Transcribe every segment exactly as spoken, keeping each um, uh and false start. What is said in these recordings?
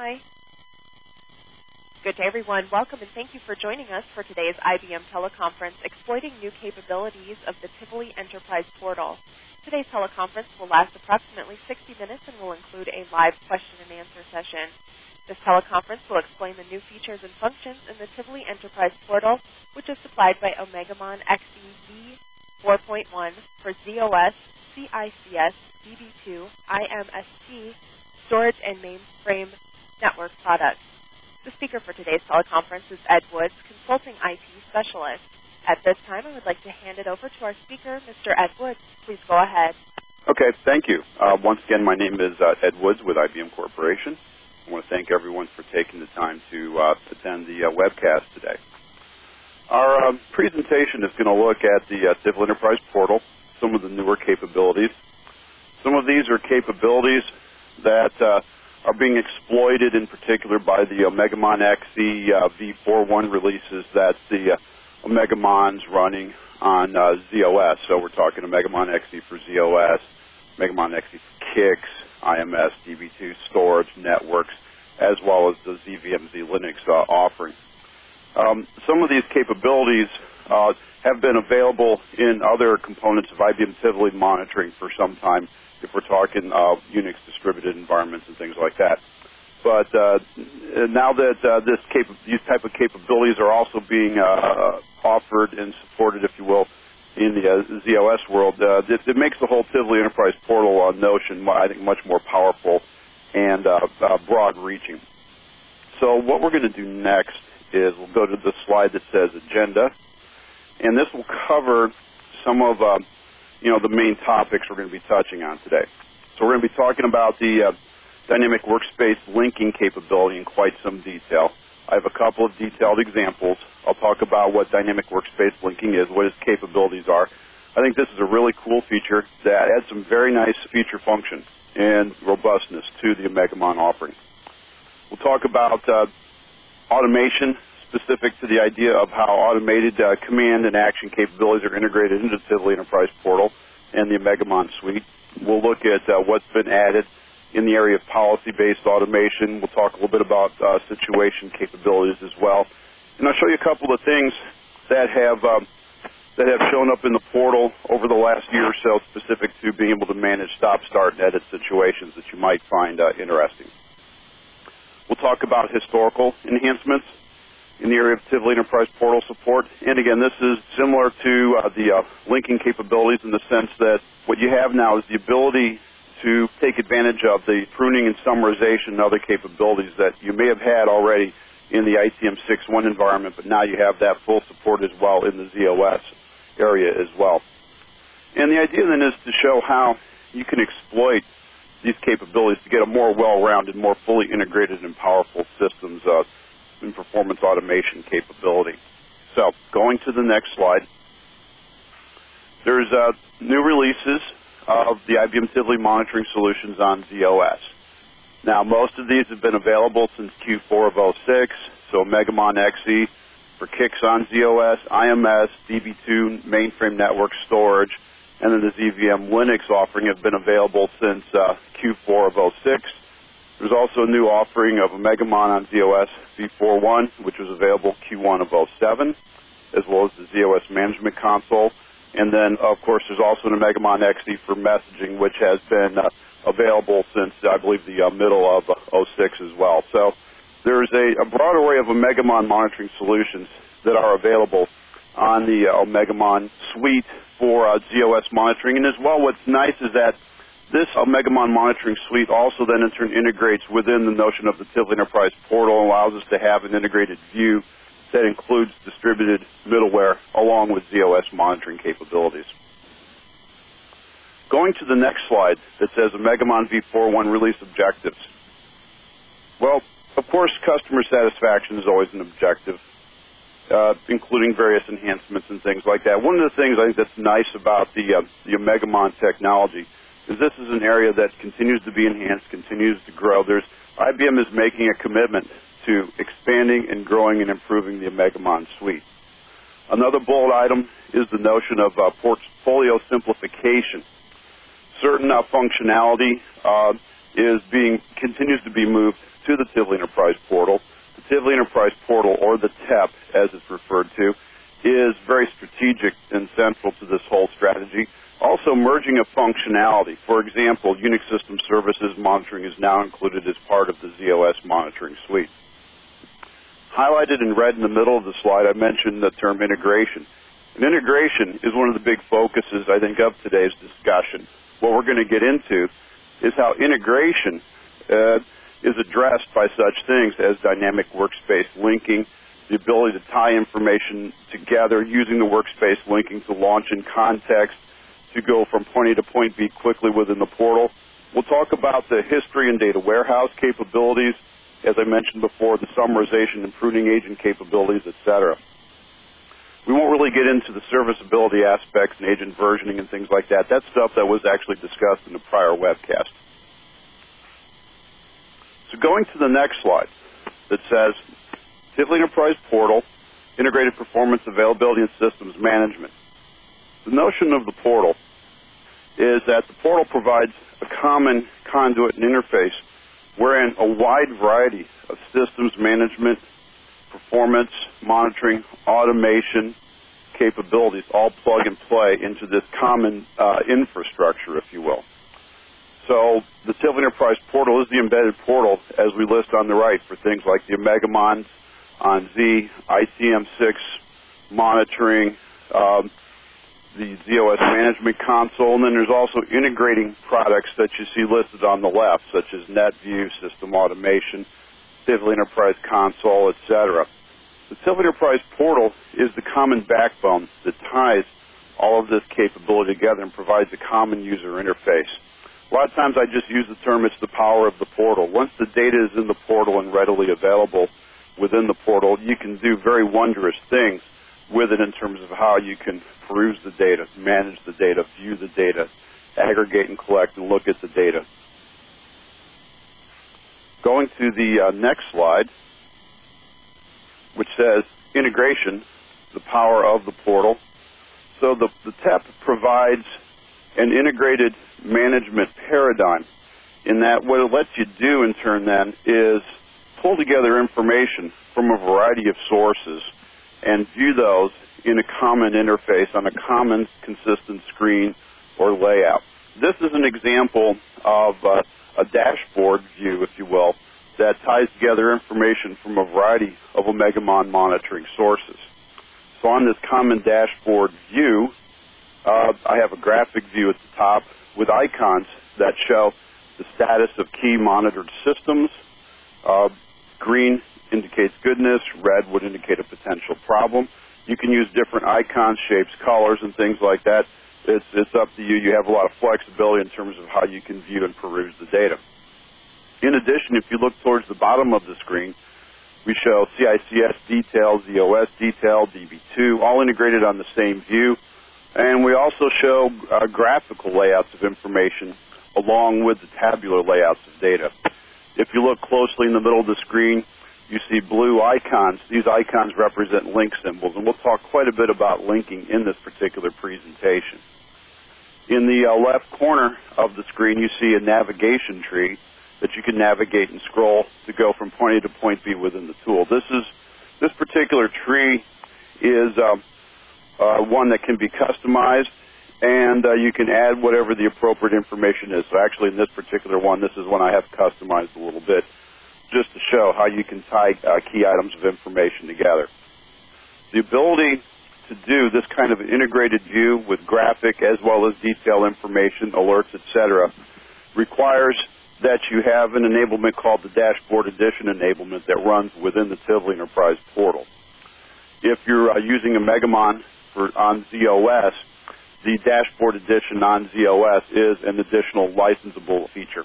by. Good day, everyone. Welcome and thank you for joining us for today's I B M teleconference, exploiting new capabilities of the Tivoli Enterprise Portal. Today's teleconference will last approximately sixty minutes and will include a live question and answer session. This teleconference will explain the new features and functions in the Tivoli Enterprise Portal, which is supplied by Omegamon X E V four point one for Z O S, C I C S, D B two, I M S T, storage, and mainframe network products. The speaker for today's teleconference is Ed Woods, Consulting I T Specialist. At this time, I would like to hand it over to our speaker, Mister Ed Woods. Please go ahead. Okay, thank you. Uh, once again, my name is uh, Ed Woods with I B M Corporation. I want to thank everyone for taking the time to uh, attend the uh, webcast today. Our uh, presentation is going to look at the uh, Tivoli Enterprise Portal, some of the newer capabilities. Some of these are capabilities that uh, are being exploited in particular by the Omegamon X E uh, V four point one releases that the uh, Omegamon's running on uh, Z O S. So we're talking Omegamon X E for Z O S, Omegamon X E for Kix, I M S, D B two, storage, networks, as well as the Z V M Z Linux uh, offering. Um, some of these capabilities uh, have been available in other components of I B M Tivoli monitoring for some time, if we're talking uh, Unix distributed environments and things like that. But uh, now that uh, this cap- these type of capabilities are also being uh, offered and supported, if you will, in the uh, Z O S world, uh, it, it makes the whole Tivoli Enterprise Portal uh, notion, I think, much more powerful and uh, uh, broad-reaching. So what we're going to do next is we'll go to the slide that says Agenda, and this will cover some of uh, you know, the main topics we're going to be touching on today. So we're going to be talking about the uh, dynamic workspace linking capability in quite some detail. I have a couple of detailed examples. I'll talk about what dynamic workspace linking is, what its capabilities are. I think this is a really cool feature that adds some very nice feature function and robustness to the Omegamon offering. We'll talk about uh, automation, specific to the idea of how automated uh, command and action capabilities are integrated into the Tivoli Enterprise Portal and the Omegamon suite. We'll look at uh, what's been added in the area of policy-based automation. We'll talk a little bit about uh, situation capabilities as well. And I'll show you a couple of things that have um, that have shown up in the portal over the last year or so, specific to being able to manage stop, start, and edit situations that you might find uh, interesting. We'll talk about historical enhancements in the area of Tivoli Enterprise Portal support. And again, this is similar to uh, the uh, linking capabilities in the sense that what you have now is the ability to take advantage of the pruning and summarization and other capabilities that you may have had already in the I T M six point one environment, but now you have that full support as well in the Z O S area as well. And the idea then is to show how you can exploit these capabilities to get a more well-rounded, more fully integrated and powerful systems uh, and performance automation capability. So going to the next slide, there's uh, new releases of the I B M Tivoli monitoring solutions on Z O S. Now, most of these have been available since Q four of oh six, so Omegamon X E for Kix on Z O S, I M S, D B two, mainframe network storage, and then the Z V M Linux offering have been available since uh, Q four of oh six. There's also a new offering of Omegamon on Z O S V four point one, which was available Q one of oh seven, as well as the Z O S Management Console. And then, of course, there's also an Omegamon X E for messaging, which has been uh, available since, I believe, the uh, middle of oh six as well. So there's a, a broad array of Omegamon monitoring solutions that are available on the uh, Omegamon suite for uh, Z O S monitoring. And as well, what's nice is that this Omegamon monitoring suite also then in turn integrates within the notion of the Tivoli Enterprise Portal and allows us to have an integrated view that includes distributed middleware along with Z O S monitoring capabilities. Going to the next slide that says Omegamon V four point one release objectives. Well, of course, customer satisfaction is always an objective, uh, including various enhancements and things like that. One of the things I think that's nice about the, uh, the Omegamon technology is this is an area that continues to be enhanced, continues to grow. There's I B M is making a commitment to expanding and growing and improving the Omegamon suite. Another bullet item is the notion of uh, portfolio simplification. Certain uh, functionality uh, is being continues to be moved to the Tivoli Enterprise Portal. The Tivoli Enterprise Portal, or the T E P as it's referred to, is very strategic and central to this whole strategy. Also, merging of functionality. For example, Unix System Services monitoring is now included as part of the Z O S monitoring suite. Highlighted in red in the middle of the slide, I mentioned the term integration. And integration is one of the big focuses, I think, of today's discussion. What we're going to get into is how integration uh, is addressed by such things as dynamic workspace linking, the ability to tie information together using the workspace linking to launch in context, to go from point A to point B quickly within the portal. We'll talk about the history and data warehouse capabilities, as I mentioned before, the summarization and pruning agent capabilities, et cetera. We won't really get into the serviceability aspects and agent versioning and things like that. That's stuff that was actually discussed in the prior webcast. So going to the next slide that says Tivoli Enterprise Portal, Integrated Performance Availability and Systems Management. The notion of the portal is that the portal provides a common conduit and interface wherein a wide variety of systems management, performance, monitoring, automation capabilities all plug and play into this common uh, infrastructure, if you will. So the Tivoli Enterprise Portal is the embedded portal, as we list on the right, for things like the Omegamon on Z, I C M six monitoring, um, the Z O S Management Console, and then there's also integrating products that you see listed on the left, such as NetView, System Automation, Tivoli Enterprise Console, et cetera. The Tivoli Enterprise Portal is the common backbone that ties all of this capability together and provides a common user interface. A lot of times I just use the term, it's the power of the portal. Once the data is in the portal and readily available within the portal, you can do very wondrous things with it in terms of how you can peruse the data, manage the data, view the data, aggregate and collect and look at the data. Going to the uh, next slide, which says integration, the power of the portal. So the, the T E P provides an integrated management paradigm in that what it lets you do in turn then is pull together information from a variety of sources and view those in a common interface on a common consistent screen or layout. This is an example of uh, a dashboard view, if you will, that ties together information from a variety of Omegamon monitoring sources. So on this common dashboard view, uh, I have a graphic view at the top with icons that show the status of key monitored systems. Uh, green indicates goodness, red would indicate a potential problem. You can use different icons, shapes, colors, and things like that. It's, it's up to you. You have a lot of flexibility in terms of how you can view and peruse the data. In addition, if you look towards the bottom of the screen, we show C I C S detail, Z O S detail, D B two, all integrated on the same view. And we also show uh, graphical layouts of information along with the tabular layouts of data. If you look closely in the middle of the screen, you see blue icons. These icons represent link symbols, and we'll talk quite a bit about linking in this particular presentation. In the uh, left corner of the screen, you see a navigation tree that you can navigate and scroll to go from point A to point B within the tool. This is this particular tree is uh, uh, one that can be customized, and uh, you can add whatever the appropriate information is. So actually, in this particular one, this is one I have customized a little bit, just to show how you can tie uh, key items of information together. The ability to do this kind of an integrated view with graphic as well as detailed information, alerts, et cetera, requires that you have an enablement called the Dashboard Edition enablement that runs within the Tivoli Enterprise Portal. If you're uh, using Omegamon for, on Z O S, the Dashboard Edition on Z O S is an additional licensable feature.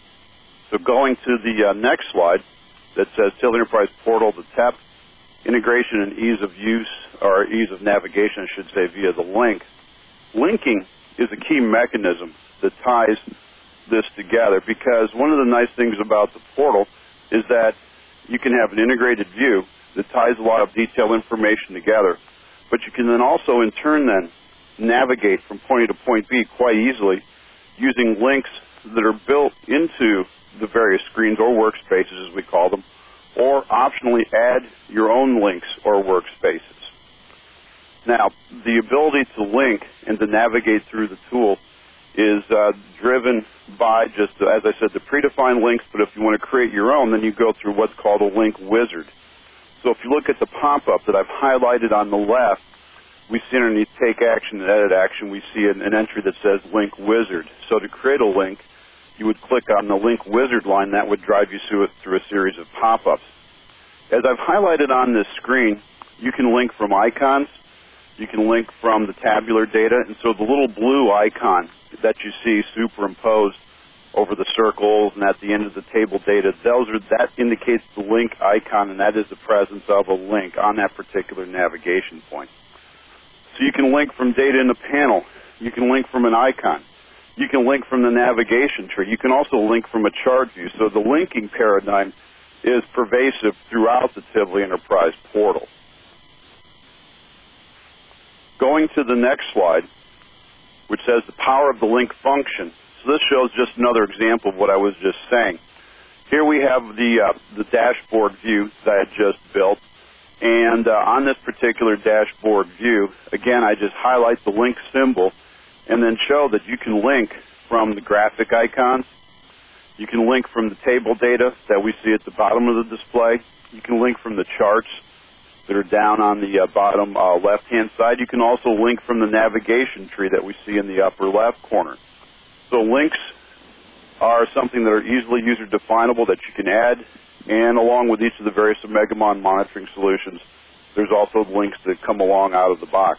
So going to the uh, next slide that says Tivoli Enterprise Portal, the T E P, integration and ease of use, or ease of navigation, I should say, via the link. Linking is a key mechanism that ties this together, because one of the nice things about the portal is that you can have an integrated view that ties a lot of detailed information together, but you can then also in turn then navigate from point A to point B quite easily using links that are built into the various screens or workspaces, as we call them, or optionally add your own links or workspaces. Now, the ability to link and to navigate through the tool is uh, driven by just, as I said, the predefined links, but if you want to create your own, then you go through what's called a link wizard. So if you look at the pop-up that I've highlighted on the left, we see underneath Take Action and Edit Action, we see an, an entry that says Link Wizard. So to create a link, you would click on the Link Wizard line. That would drive you through, through a series of pop-ups. As I've highlighted on this screen, you can link from icons. You can link from the tabular data. And so the little blue icon that you see superimposed over the circles and at the end of the table data, those are, that indicates the link icon, and that is the presence of a link on that particular navigation point. So you can link from data in the panel. You can link from an icon. You can link from the navigation tree. You can also link from a chart view. So the linking paradigm is pervasive throughout the Tivoli Enterprise portal. Going to the next slide, which says the power of the link function. So this shows just another example of what I was just saying. Here we have the, uh, the dashboard view that I had just built. And uh, on this particular dashboard view, again, I just highlight the link symbol and then show that you can link from the graphic icons. You can link from the table data that we see at the bottom of the display. You can link from the charts that are down on the uh, bottom uh, left-hand side. You can also link from the navigation tree that we see in the upper left corner. So links are something that are easily user-definable that you can add, and along with each of the various Megamon monitoring solutions, there's also links that come along out of the box.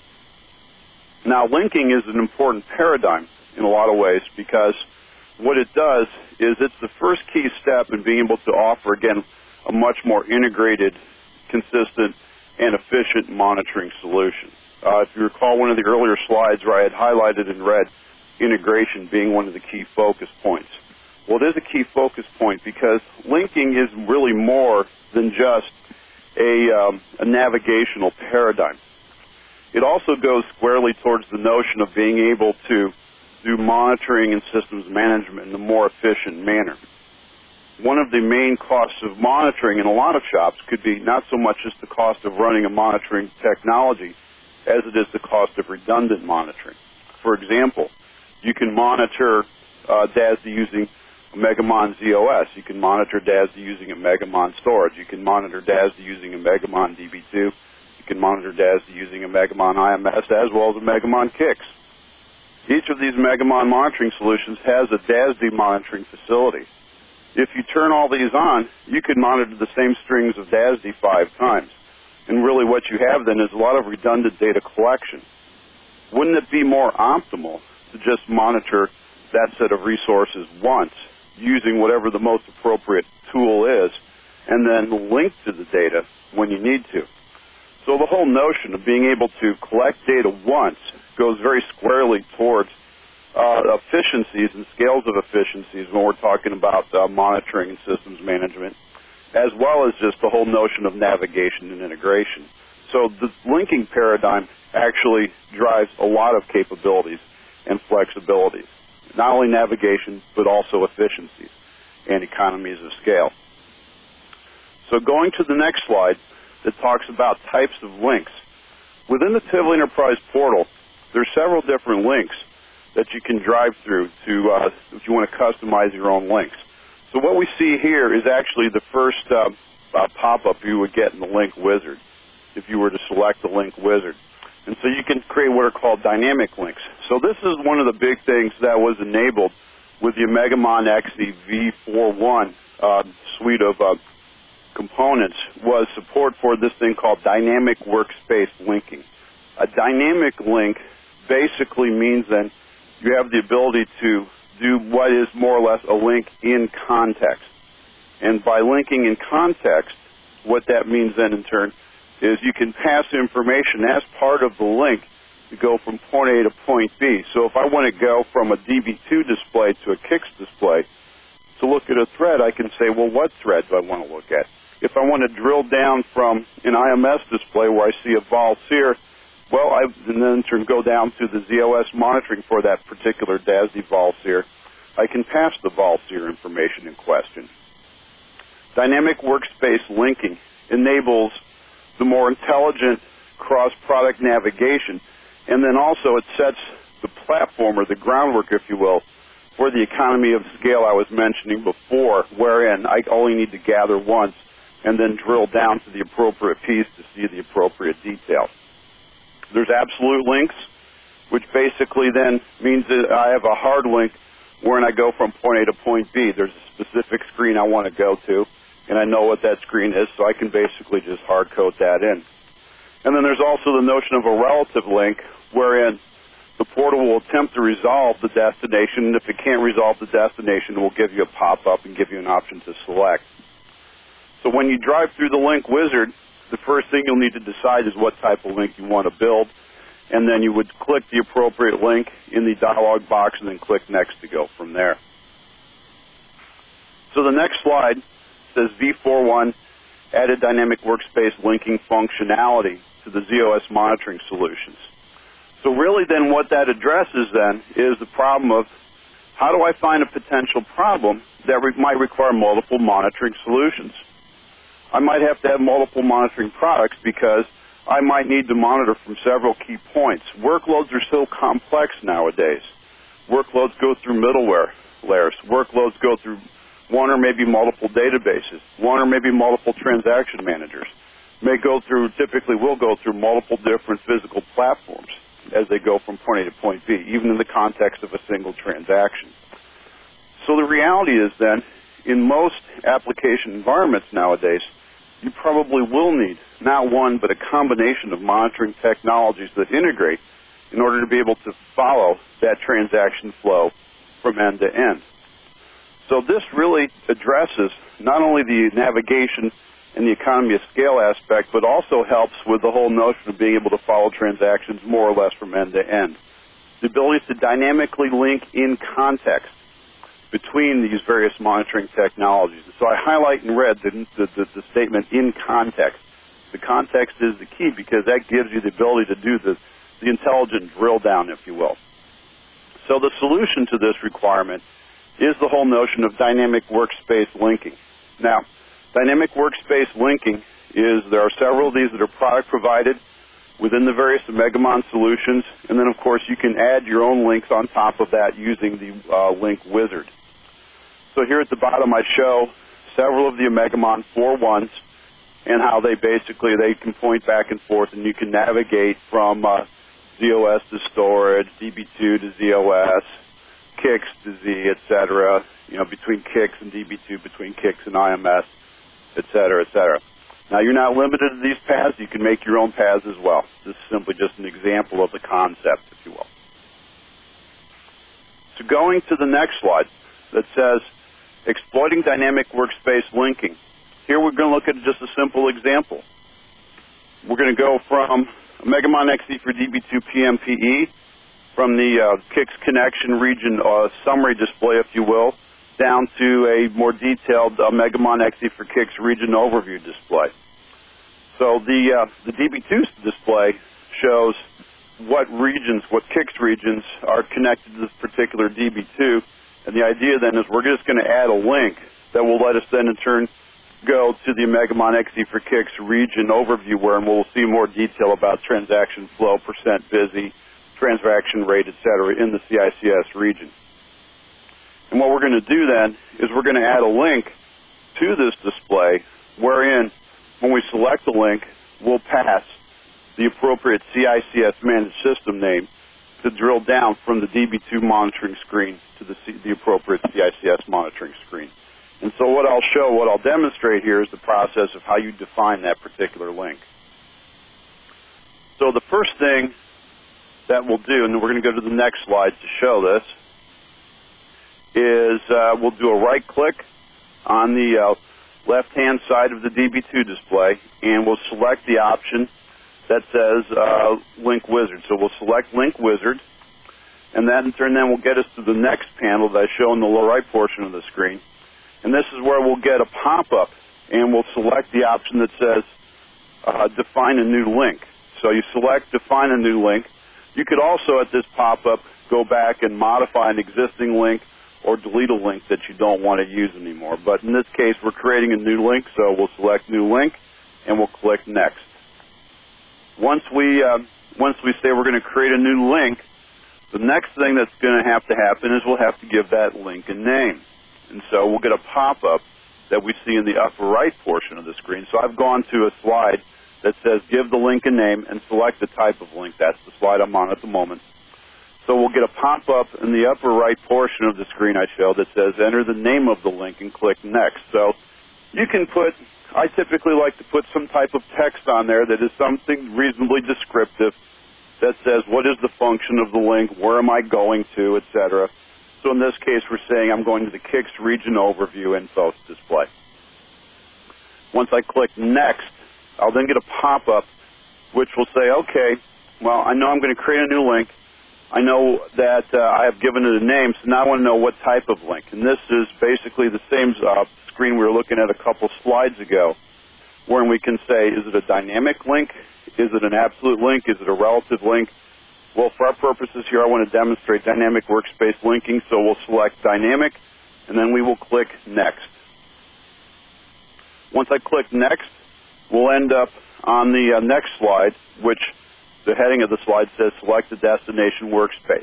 Now, linking is an important paradigm in a lot of ways because what it does is it's the first key step in being able to offer, again, a much more integrated, consistent, and efficient monitoring solution. Uh, if you recall one of the earlier slides where I had highlighted in red integration being one of the key focus points. Well, it is a key focus point because linking is really more than just a, um, a navigational paradigm. It also goes squarely towards the notion of being able to do monitoring and systems management in a more efficient manner. One of the main costs of monitoring in a lot of shops could be not so much just the cost of running a monitoring technology as it is the cost of redundant monitoring. For example, you can monitor uh, D A S D using a Megamon Z O S. You can monitor D A S D using a Megamon storage. You can monitor D A S D using a Megamon D B two. You can monitor D A S D using a Megamon I M S as well as a Megamon Kix. Each of these Megamon monitoring solutions has a D A S D monitoring facility. If you turn all these on, you could monitor the same strings of D A S D five times. And really what you have then is a lot of redundant data collection. Wouldn't it be more optimal to just monitor that set of resources once using whatever the most appropriate tool is and then link to the data when you need to? So the whole notion of being able to collect data once goes very squarely towards uh, efficiencies and scales of efficiencies when we're talking about uh, monitoring and systems management, as well as just the whole notion of navigation and integration. So the linking paradigm actually drives a lot of capabilities and flexibilities, not only navigation, but also efficiencies and economies of scale. So going to the next slide that talks about types of links. Within the Tivoli Enterprise portal, there are several different links that you can drive through to, uh, if you want to customize your own links. So what we see here is actually the first uh, uh, pop-up you would get in the Link Wizard if you were to select the Link Wizard. And so you can create what are called dynamic links. So this is one of the big things that was enabled with the Megamon X E V four point one uh, suite of uh, components was support for this thing called dynamic workspace linking. A dynamic link basically means then you have the ability to do what is more or less a link in context. And by linking in context, what that means then in turn is you can pass information as part of the link to go from point A to point B. So if I want to go from a D B two display to a Kix display to look at a thread, I can say, well, what thread do I want to look at? If I want to drill down from an I M S display where I see a vol seer Well, I and then to go down to the Z O S monitoring for that particular D A S D VolSeer, I can pass the VolSeer information in question. Dynamic workspace linking enables the more intelligent cross-product navigation, and then also it sets the platform or the groundwork, if you will, for the economy of scale I was mentioning before, wherein I only need to gather once and then drill down to the appropriate piece to see the appropriate detail. There's absolute links, which basically then means that I have a hard link wherein I go from point A to point B. There's a specific screen I want to go to, and I know what that screen is, so I can basically just hard code that in. And then there's also the notion of a relative link, wherein the portal will attempt to resolve the destination, and if it can't resolve the destination, it will give you a pop-up and give you an option to select. So when you drive through the link wizard, the first thing you'll need to decide is what type of link you want to build, and then you would click the appropriate link in the dialog box and then click Next to go from there. So the next slide says V four one added dynamic workspace linking functionality to the Z O S monitoring solutions. So really then what that addresses then is the problem of how do I find a potential problem that re- might require multiple monitoring solutions. I might have to have multiple monitoring products because I might need to monitor from several key points. Workloads are so complex nowadays. Workloads go through middleware layers. Workloads go through one or maybe multiple databases, one or maybe multiple transaction managers. May go through, typically will go through multiple different physical platforms as they go from point A to point B, even in the context of a single transaction. So the reality is then, in most application environments nowadays, you probably will need not one, but a combination of monitoring technologies that integrate in order to be able to follow that transaction flow from end to end. So this really addresses not only the navigation and the economy of scale aspect, but also helps with the whole notion of being able to follow transactions more or less from end to end. The ability to dynamically link in context between these various monitoring technologies. So I highlight in red the, the, the, the statement in context. The context is the key because that gives you the ability to do the, the intelligent drill down, if you will. So the solution to this requirement is the whole notion of dynamic workspace linking. Now, dynamic workspace linking is, there are several of these that are product provided within the various Megamon solutions, and then of course you can add your own links on top of that using the uh, link wizard. So here at the bottom I show several of the Megamon four ones and how they basically, they can point back and forth and you can navigate from uh, Z O S to storage, D B two to Z O S, Kix to Z, et cetera, you know, between Kix and D B two, between Kix and I M S, et cetera, et cetera. Now, you're not limited to these paths. You can make your own paths as well. This is simply just an example of the concept, if you will. So going to the next slide that says exploiting dynamic workspace linking. Here we're going to look at just a simple example. We're going to go from Megamon X E for D B two P M P E, from the uh, Kix connection region uh, summary display, if you will, down to a more detailed uh, Megamon X E for Kix region overview display. So the, uh, the D B two display shows what regions, what Kix regions are connected to this particular D B two, and the idea then is we're just going to add a link that will let us then in turn go to the Megamon X E for Kix region overview where we'll see more detail about transaction flow, percent busy, transaction rate, et cetera, in the C I C S region. And what we're going to do then is we're going to add a link to this display wherein, when we select the link, we'll pass the appropriate C I C S managed system name to drill down from the D B two monitoring screen to the, C, the appropriate C I C S monitoring screen. And so what I'll show, what I'll demonstrate here is the process of how you define that particular link. So the first thing that we'll do, and then we're going to go to the next slide to show this, is uh, we'll do a right click on the uh, left-hand side of the D B two display, and we'll select the option that says uh, Link Wizard. So we'll select Link Wizard, and that in turn then will get us to the next panel that I show in the lower right portion of the screen. And this is where we'll get a pop-up, and we'll select the option that says uh, Define a New Link. So you select Define a New Link. You could also, at this pop-up, go back and modify an existing link or delete a link that you don't want to use anymore. But in this case, we're creating a new link, so we'll select New Link, and we'll click Next. Once we, uh, once we say we're going to create a new link, the next thing that's going to have to happen is we'll have to give that link a name. And so we'll get a pop-up that we see in the upper right portion of the screen. So I've gone to a slide that says give the link a name and select the type of link. That's the slide I'm on at the moment. So we'll get a pop-up in the upper right portion of the screen I showed that says enter the name of the link and click Next. So you can put, I typically like to put some type of text on there that is something reasonably descriptive that says what is the function of the link, where am I going to, et cetera. So in this case, we're saying I'm going to the Kix Region Overview info display. Once I click Next, I'll then get a pop-up which will say, okay, well, I know I'm going to create a new link. I know that uh, I have given it a name, so now I want to know what type of link. And this is basically the same uh, screen we were looking at a couple slides ago, where we can say, is it a dynamic link? Is it an absolute link? Is it a relative link? Well, for our purposes here, I want to demonstrate dynamic workspace linking, so we'll select Dynamic, and then we will click Next. Once I click Next, we'll end up on the uh, next slide, which the heading of the slide says Select the Destination Workspace.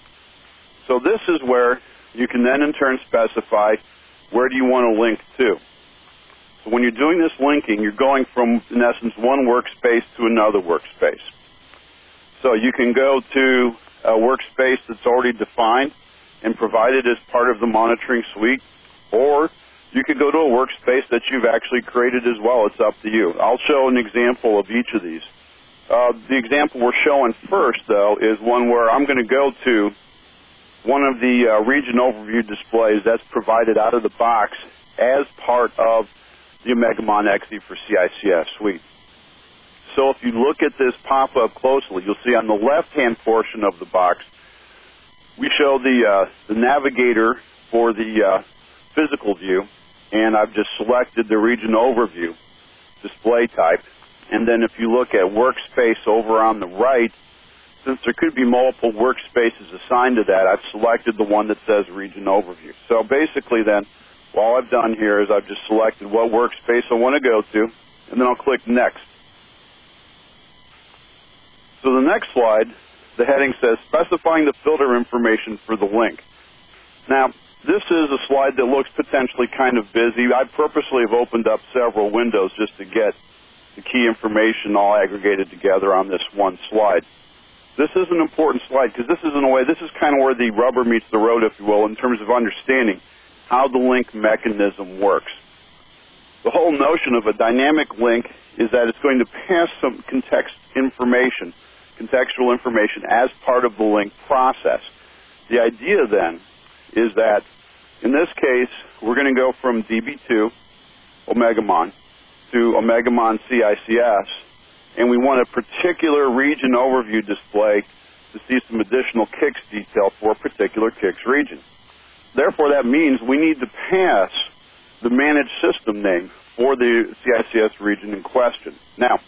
So this is where you can then in turn specify where do you want to link to. So when you're doing this linking, you're going from, in essence, one workspace to another workspace. So you can go to a workspace that's already defined and provided as part of the monitoring suite, or you could go to a workspace that you've actually created as well. It's up to you. I'll show an example of each of these. Uh, the example we're showing first, though, is one where I'm going to go to one of the uh, region overview displays that's provided out of the box as part of the Omegamon X E for C I C S suite. So if you look at this pop-up closely, you'll see on the left-hand portion of the box, we show the, uh, the navigator for the uh, physical view, and I've just selected the region overview display type. And then if you look at workspace over on the right, since there could be multiple workspaces assigned to that, I've selected the one that says region overview. So basically then, all I've done here is I've just selected what workspace I want to go to, and then I'll click Next. So the next slide, the heading says specifying the filter information for the link. Now, this is a slide that looks potentially kind of busy. I purposely have opened up several windows just to get the key information all aggregated together on this one slide. This is an important slide because this is, in a way, this is kind of where the rubber meets the road, if you will, in terms of understanding how the link mechanism works. The whole notion of a dynamic link is that it's going to pass some context information, contextual information as part of the link process. The idea then is that, in this case, we're going to go from D B two, Omegamon, to Omegamon C I C S, and we want a particular region overview display to see some additional Kix detail for a particular Kix region. Therefore, that means we need to pass the managed system name for the C I C S region in question. Now,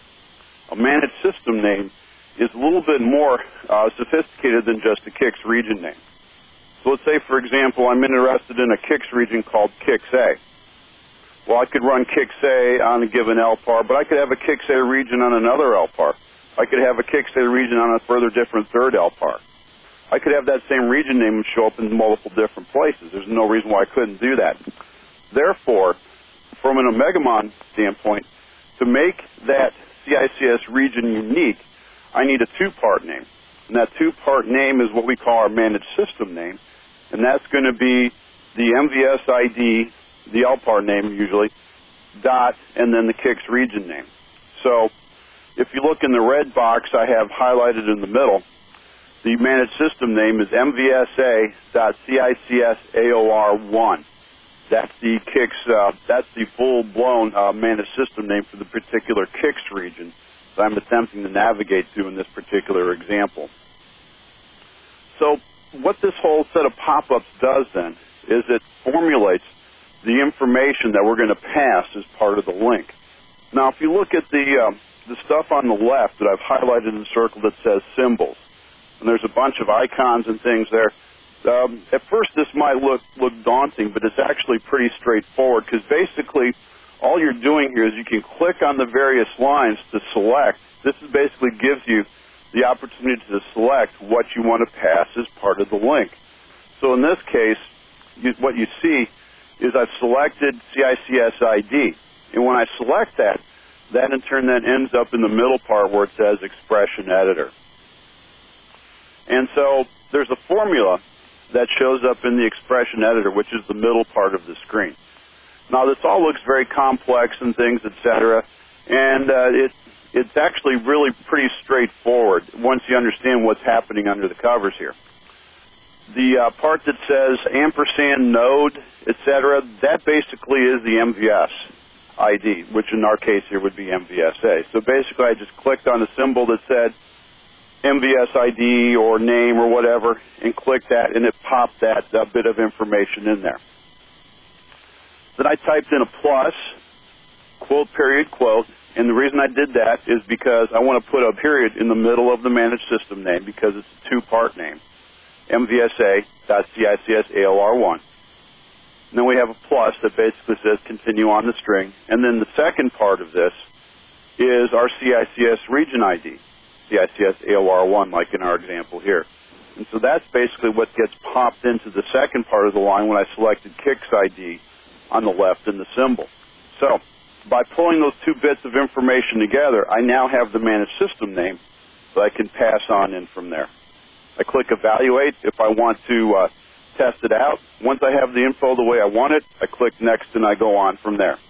a managed system name is a little bit more uh, sophisticated than just a Kix region name. So let's say, for example, I'm interested in a Kix region called Kix A. Well, I could run Kix A on a given L P A R, but I could have a Kix A region on another L P A R. I could have a Kix A region on a further different third L P A R. I could have that same region name show up in multiple different places. There's no reason why I couldn't do that. Therefore, from an Omegamon standpoint, to make that C I C S region unique, I need a two-part name. And that two-part name is what we call our managed system name, and that's going to be the M V S I D, the L P A R name usually, dot, and then the Kix region name. So if you look in the red box I have highlighted in the middle, the managed system name is M V S A dot C I C S A O R one. That's the Kix, uh, that's the full-blown uh, managed system name for the particular Kix region that I'm attempting to navigate to in this particular example. So what this whole set of pop-ups does then is it formulates the information that we're going to pass as part of the link. Now, if you look at the, uh, the stuff on the left that I've highlighted in the circle that says symbols. And there's a bunch of icons and things there. Um, at first, this might look, look daunting, but it's actually pretty straightforward because basically all you're doing here is you can click on the various lines to select. This is basically gives you the opportunity to select what you want to pass as part of the link. So in this case, you, what you see is I've selected C I C S I D. And when I select that, that in turn then ends up in the middle part where it says Expression Editor. And so there's a formula that shows up in the Expression Editor, which is the middle part of the screen. Now, this all looks very complex and things, et cetera, and uh, it, it's actually really pretty straightforward once you understand what's happening under the covers here. The uh, part that says ampersand node, et cetera, that basically is the M V S I D, which in our case here would be M V S A. So basically I just clicked on the symbol that said M V S I D or name or whatever and clicked that, and it popped that uh, bit of information in there. Then I typed in a plus, quote, period, quote, and the reason I did that is because I want to put a period in the middle of the managed system name because it's a two-part name, M V S A dot C I C S A L R one. And then we have a plus that basically says continue on the string. And then the second part of this is our C I C S region I D, C I C S A L R one, like in our example here. And so that's basically what gets popped into the second part of the line when I selected K I C S I D on the left in the symbol. So by pulling those two bits of information together, I now have the managed system name that I can pass on in from there. I click Evaluate if I want to uh, test it out. Once I have the info the way I want it, I click Next and I go on from there.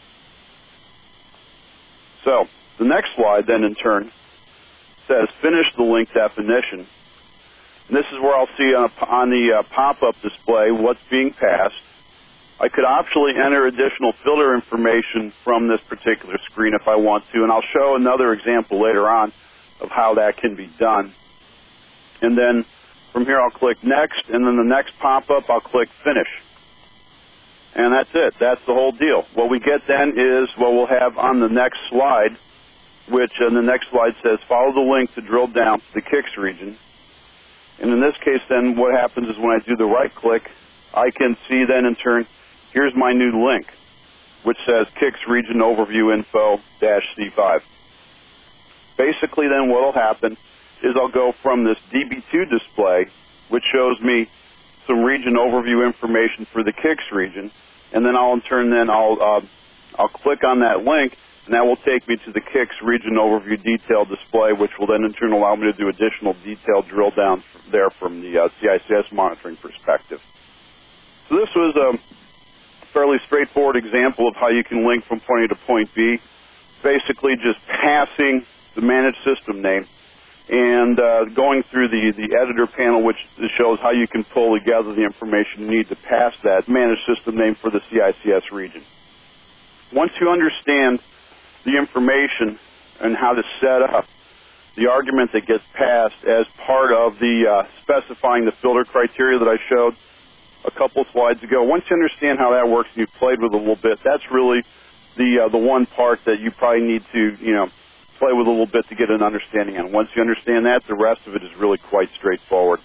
So the next slide then in turn says Finish the link definition. And this is where I'll see on, a, on the uh, pop-up display what's being passed. I could optionally enter additional filter information from this particular screen if I want to, and I'll show another example later on of how that can be done. And then from here I'll click Next, and then the next pop-up I'll click Finish. And that's it. That's the whole deal. What we get then is what we'll have on the next slide, which in the next slide says follow the link to drill down to the K I C S region. And in this case then what happens is when I do the right click, I can see then in turn, here's my new link, which says K I C S region overview info dash C five. Basically then what will happen is I'll go from this D B two display, which shows me some region overview information for the K I C S region, and then I'll in turn then I'll uh, I'll click on that link, and that will take me to the K I C S region overview detail display, which will then in turn allow me to do additional detailed drill down there from the uh, C I C S monitoring perspective. So this was a fairly straightforward example of how you can link from point A to point B, basically just passing the managed system name and uh, going through the, the editor panel, which shows how you can pull together the information you need to pass that managed system name for the C I C S region. Once you understand the information and how to set up the argument that gets passed as part of the uh, specifying the filter criteria that I showed a couple slides ago, once you understand how that works and you've played with it a little bit, that's really the uh, the one part that you probably need to, you know, play with a little bit to get an understanding on. Once you understand that, the rest of it is really quite straightforward.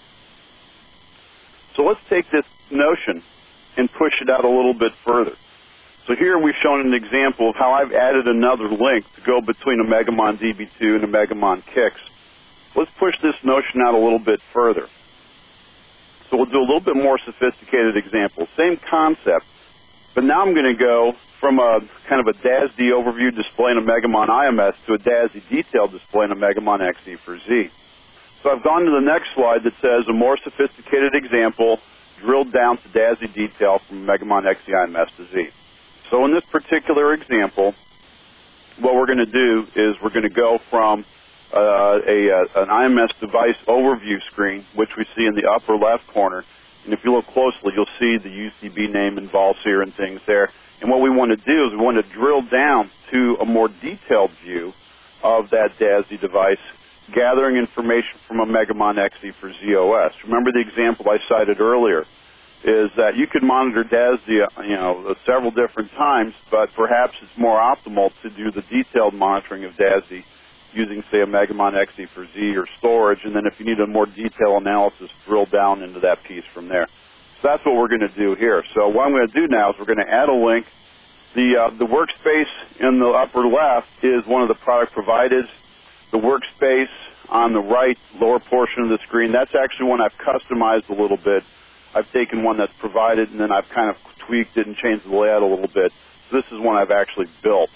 So let's take this notion and push it out a little bit further. So here we've shown an example of how I've added another link to go between a Megamon D B two and a Megamon K I C S. Let's push this notion out a little bit further. So we'll do a little bit more sophisticated example. Same concept, but now I'm going to go from a kind of a D A S D overview display in a Megamon I M S to a D A S D detailed display in a Megamon X E for Z. So I've gone to the next slide that says a more sophisticated example drilled down to D A S D detail from Megamon X E I M S to Z. So in this particular example, what we're going to do is we're going to go from uh, a, uh, an I M S device overview screen, which we see in the upper left corner. And if you look closely, you'll see the U C B name and Valseer and things there. And what we want to do is we want to drill down to a more detailed view of that D A S D device, gathering information from a Megamon X E for Z O S. Remember the example I cited earlier is that you could monitor D A S D, you know, several different times, but perhaps it's more optimal to do the detailed monitoring of D A S D using, say, a Megamon X E for Z or storage, and then if you need a more detailed analysis, drill down into that piece from there. So that's what we're going to do here. So what I'm going to do now is we're going to add a link. The, uh, the workspace in the upper left is one of the product provided. The workspace on the right lower portion of the screen, that's actually one I've customized a little bit. I've taken one that's provided, and then I've kind of tweaked it and changed the layout a little bit. So this is one I've actually built.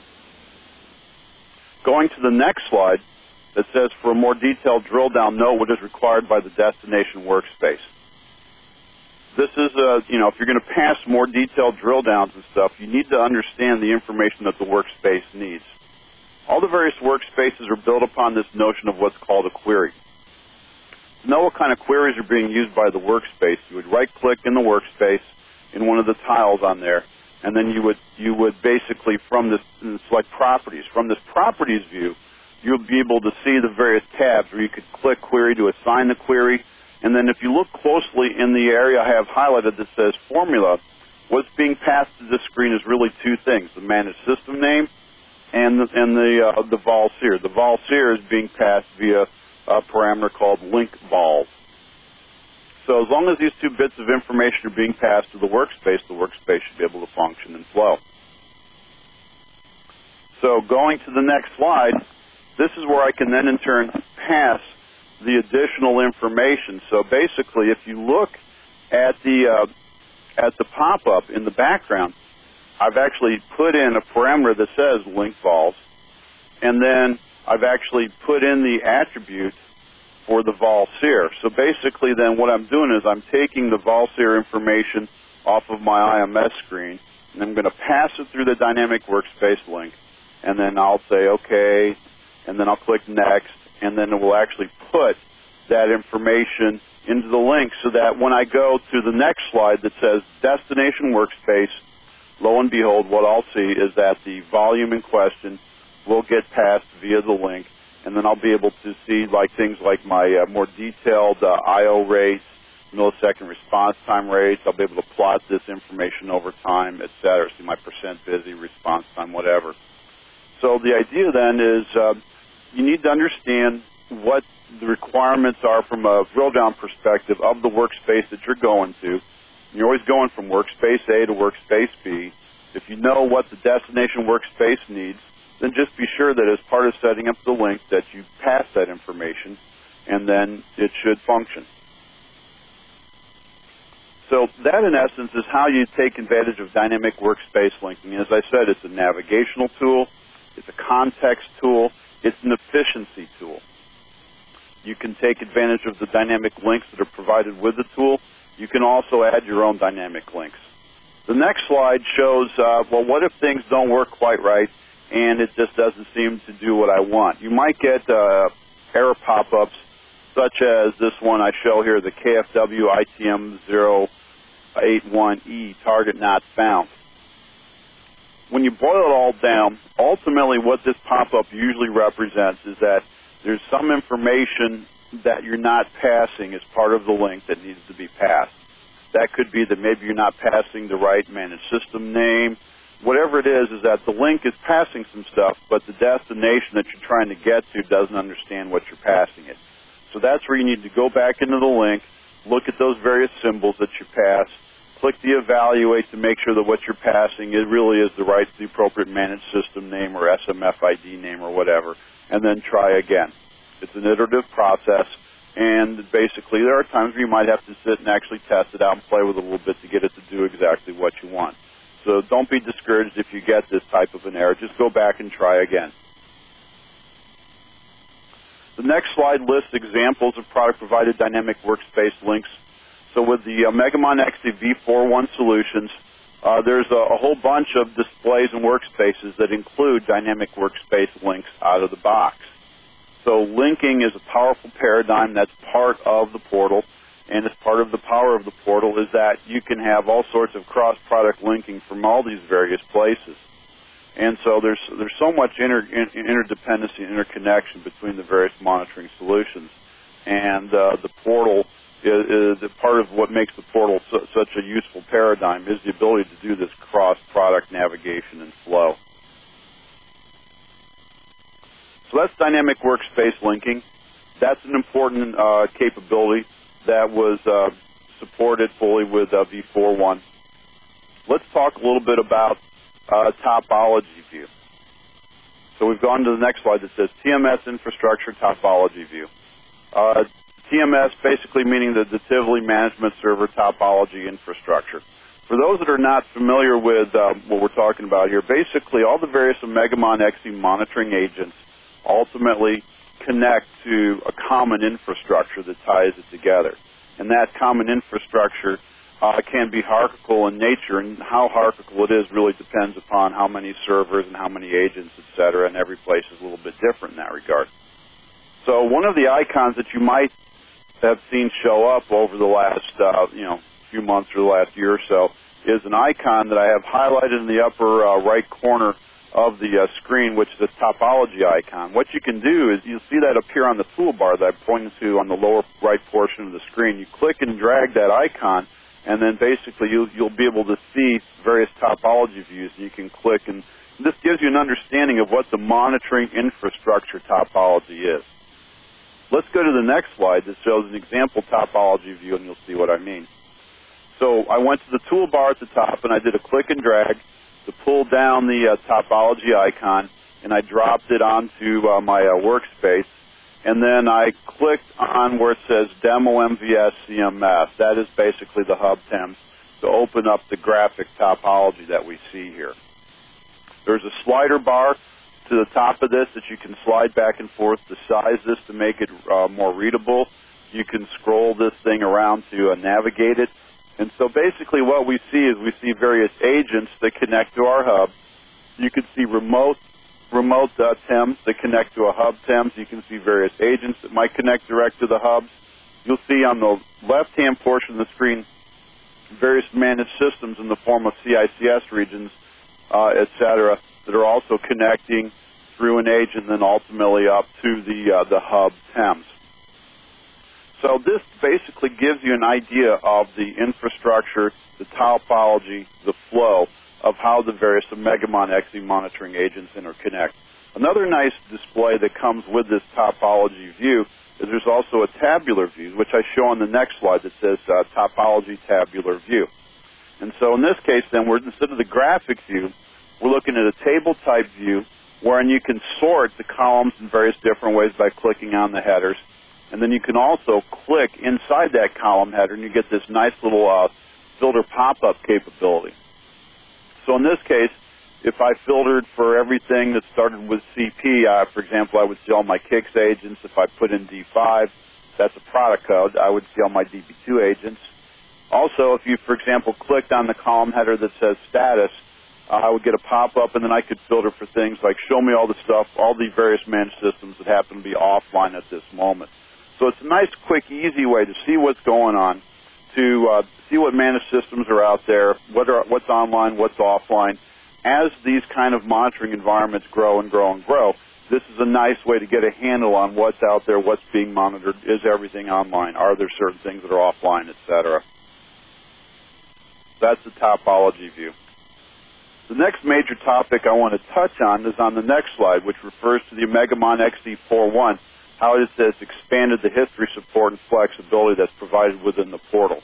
Going to the next slide that says, for a more detailed drill down, note what is required by the destination workspace. This is, a, you know, if you're going to pass more detailed drill downs and stuff, you need to understand the information that the workspace needs. All the various workspaces are built upon this notion of what's called a query. To know what kind of queries are being used by the workspace, you would right-click in the workspace in one of the tiles on there, and then you would you would basically from this select properties. From this properties view, you'll be able to see the various tabs where you could click query to assign the query. And then if you look closely in the area I have highlighted that says formula, what's being passed to this screen is really two things: the managed system name and the, and the, uh, the vol seer. The vol seer is being passed via a parameter called link vols. So as long as these two bits of information are being passed to the workspace, the workspace should be able to function and flow. So going to the next slide, this is where I can then in turn pass the additional information. So basically, if you look at the uh, at the pop-up in the background, I've actually put in a parameter that says link vols, and then I've actually put in the attribute for the vol seer. So basically then what I'm doing is I'm taking the vol seer information off of my I M S screen, and I'm going to pass it through the dynamic workspace link, and then I'll say OK, and then I'll click next, and then it will actually put that information into the link so that when I go to the next slide that says destination workspace, lo and behold, what I'll see is that the volume in question will get passed via the link, and then I'll be able to see like things like my uh, more detailed uh, I O rates, millisecond response time rates. I'll be able to plot this information over time, et cetera, see my percent busy, response time, whatever. So the idea then is uh, you need to understand what the requirements are from a drill-down perspective of the workspace that you're going to. You're always going from workspace A to workspace B. If you know what the destination workspace needs, then just be sure that as part of setting up the link that you pass that information, and then it should function. So that, in essence, is how you take advantage of dynamic workspace linking. As I said, it's a navigational tool, it's a context tool, it's an efficiency tool. You can take advantage of the dynamic links that are provided with the tool. You can also add your own dynamic links. The next slide shows, uh, well, what if things don't work quite right and it just doesn't seem to do what I want? You might get uh, error pop-ups such as this one I show here, the K F W I T M zero eight one E, target not found. When you boil it all down, ultimately what this pop-up usually represents is that there's some information that you're not passing as part of the link that needs to be passed. That could be that maybe you're not passing the right managed system name. Whatever it is, is that the link is passing some stuff, but the destination that you're trying to get to doesn't understand what you're passing it. So that's where you need to go back into the link, look at those various symbols that you pass, click the evaluate to make sure that what you're passing it really is the right, the appropriate managed system name or S M F I D name or whatever, and then try again. It's an iterative process, and basically there are times where you might have to sit and actually test it out and play with it a little bit to get it to do exactly what you want. So don't be discouraged if you get this type of an error. Just go back and try again. The next slide lists examples of product-provided dynamic workspace links. So with the uh, Megamon X E V four point one solutions, uh, there's a, a whole bunch of displays and workspaces that include dynamic workspace links out of the box. So linking is a powerful paradigm that's part of the portal, and as part of the power of the portal is that you can have all sorts of cross-product linking from all these various places. And so there's there's so much inter, in, interdependency and interconnection between the various monitoring solutions. And uh, the portal is, is part of what makes the portal su- such a useful paradigm is the ability to do this cross-product navigation and flow. So that's dynamic workspace linking. That's an important uh, capability that was uh, supported fully with uh, v four point one. Let's talk a little bit about uh, topology view. So we've gone to the next slide that says T M S infrastructure topology view. Uh, T M S basically meaning the, the Tivoli Management Server topology infrastructure. For those that are not familiar with uh, what we're talking about here, basically all the various Omegamon X E monitoring agents ultimately connect to a common infrastructure that ties it together. And that common infrastructure uh, can be hierarchical in nature, and how hierarchical it is really depends upon how many servers and how many agents, et cetera, and every place is a little bit different in that regard. So one of the icons that you might have seen show up over the last uh, you know, few months or the last year or so is an icon that I have highlighted in the upper uh, right corner of the uh, screen, which is a topology icon. What you can do is you'll see that appear on the toolbar that I pointed to on the lower right portion of the screen. You click and drag that icon, and then basically you'll, you'll be able to see various topology views, and you can click, and this gives you an understanding of what the monitoring infrastructure topology is. Let's go to the next slide that shows an example topology view, and you'll see what I mean. So I went to the toolbar at the top, and I did a click and drag to pull down the uh, topology icon, and I dropped it onto uh, my uh, workspace, and then I clicked on where it says Demo M V S C M S. That is basically the hub temps to open up the graphic topology that we see here. There's a slider bar to the top of this that you can slide back and forth to size this to make it uh, more readable. You can scroll this thing around to uh, navigate it. And so basically what we see is we see various agents that connect to our hub. You can see remote remote uh, T E Ms that connect to a hub T E Ms. You can see various agents that might connect direct to the hubs. You'll see on the left-hand portion of the screen various managed systems in the form of C I C S regions, uh, et cetera, that are also connecting through an agent and then ultimately up to the, uh, the hub T E Ms. So this basically gives you an idea of the infrastructure, the topology, the flow of how the various Omegamon X E monitoring agents interconnect. Another nice display that comes with this topology view is there's also a tabular view, which I show on the next slide that says uh, topology tabular view. And so in this case, then, we're, instead of the graphic view, we're looking at a table type view wherein you can sort the columns in various different ways by clicking on the headers. And then you can also click inside that column header, and you get this nice little uh, filter pop-up capability. So in this case, if I filtered for everything that started with C P, uh, for example, I would see all my K I X agents. If I put in D five, that's a product code, I would see all my D B two agents. Also, if you, for example, clicked on the column header that says status, uh, I would get a pop-up, and then I could filter for things like show me all the stuff, all the various managed systems that happen to be offline at this moment. So it's a nice, quick, easy way to see what's going on, to uh, see what managed systems are out there, what are, what's online, what's offline. As these kind of monitoring environments grow and grow and grow, this is a nice way to get a handle on what's out there, what's being monitored, is everything online, are there certain things that are offline, et cetera. That's the topology view. The next major topic I want to touch on is on the next slide, which refers to the Omegamon X E four point one. How it has expanded the history support and flexibility that's provided within the portal.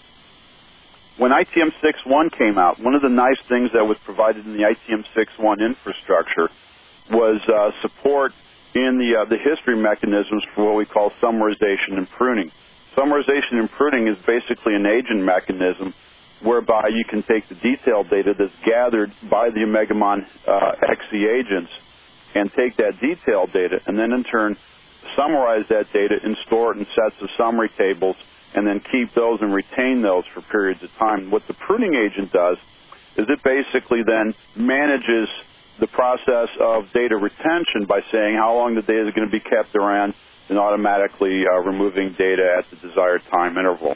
When I T M six point one came out, one of the nice things that was provided in the I T M six point one infrastructure was uh, support in the, uh, the history mechanisms for what we call summarization and pruning. Summarization and pruning is basically an agent mechanism whereby you can take the detailed data that's gathered by the Omegamon uh, X E agents and take that detailed data and then in turn summarize that data and store it in sets of summary tables and then keep those and retain those for periods of time. What the pruning agent does is it basically then manages the process of data retention by saying how long the data is going to be kept around and automatically uh, removing data at the desired time interval.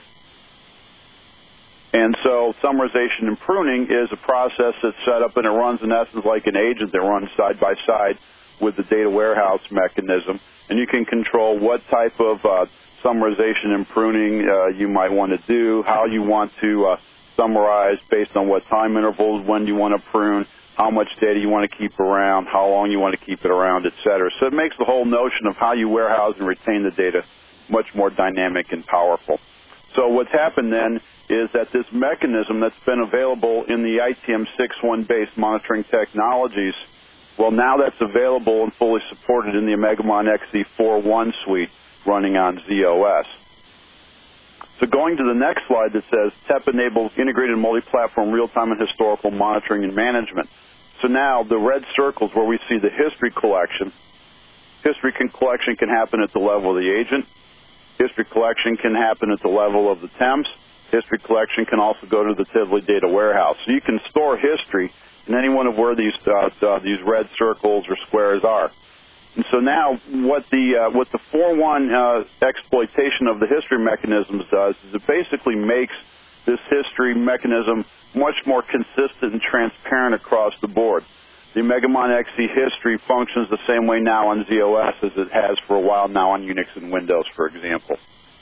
And so summarization and pruning is a process that's set up and it runs in essence like an agent that runs side by side with the data warehouse mechanism, and you can control what type of uh, summarization and pruning uh, you might want to do, how you want to uh, summarize based on what time intervals, when you want to prune, how much data you want to keep around, how long you want to keep it around, et cetera. So it makes the whole notion of how you warehouse and retain the data much more dynamic and powerful. So what's happened then is that this mechanism that's been available in the I T M six point one-based monitoring technologies, well, now that's available and fully supported in the Megamon X E four point one suite running on Z O S. So going to the next slide that says T E P enables integrated multi-platform real-time and historical monitoring and management. So now the red circles where we see the history collection, history can, collection can happen at the level of the agent. History collection can happen at the level of the T E M S. History collection can also go to the Tivoli data warehouse. So you can store history in any one of where these uh, uh, these red circles or squares are. And so now what the uh, what the four point one uh, exploitation of the history mechanisms does is it basically makes this history mechanism much more consistent and transparent across the board. The Megamon X E history functions the same way now on Z O S as it has for a while now on Unix and Windows, for example.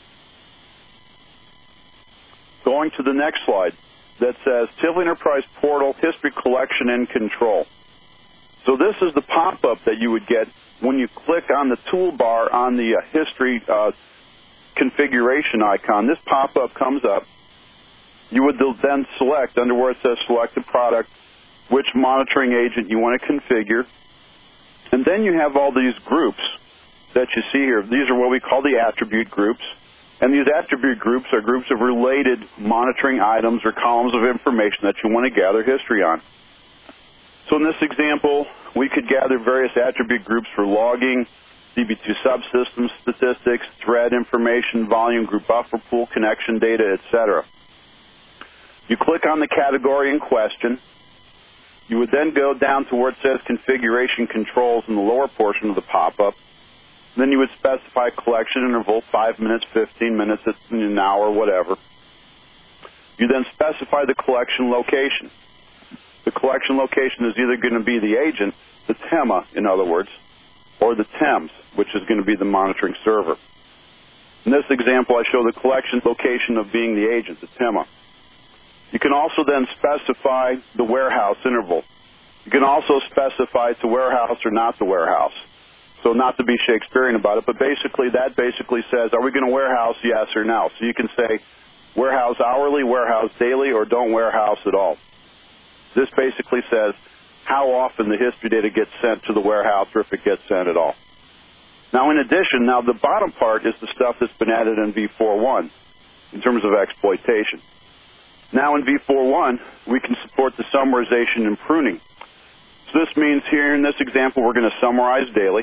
Going to the next slide that says Tivoli Enterprise Portal History Collection and Control. So this is the pop-up that you would get when you click on the toolbar on the uh, history uh, configuration icon. This pop-up comes up. You would then select, under where it says Select a Product, which monitoring agent you want to configure. And then you have all these groups that you see here. These are what we call the attribute groups. And these attribute groups are groups of related monitoring items or columns of information that you want to gather history on. So in this example, we could gather various attribute groups for logging, D B two subsystem statistics, thread information, volume, group buffer pool, connection data, et cetera. You click on the category in question. You would then go down to where it says Configuration Controls in the lower portion of the pop-up. Then you would specify collection interval, five minutes, fifteen minutes, an hour, whatever. You then specify the collection location. The collection location is either going to be the agent, the T E M A, in other words, or the T E M S, which is going to be the monitoring server. In this example, I show the collection location of being the agent, the T E M A. You can also then specify the warehouse interval. You can also specify it's a warehouse or not the warehouse. So not to be Shakespearean about it, but basically that basically says, are we going to warehouse, yes or no? So you can say warehouse hourly, warehouse daily, or don't warehouse at all. This basically says how often the history data gets sent to the warehouse or if it gets sent at all. Now, in addition, now the bottom part is the stuff that's been added in V four point one in terms of exploitation. Now in V four point one, we can support the summarization and pruning. So this means here in this example, we're going to summarize daily.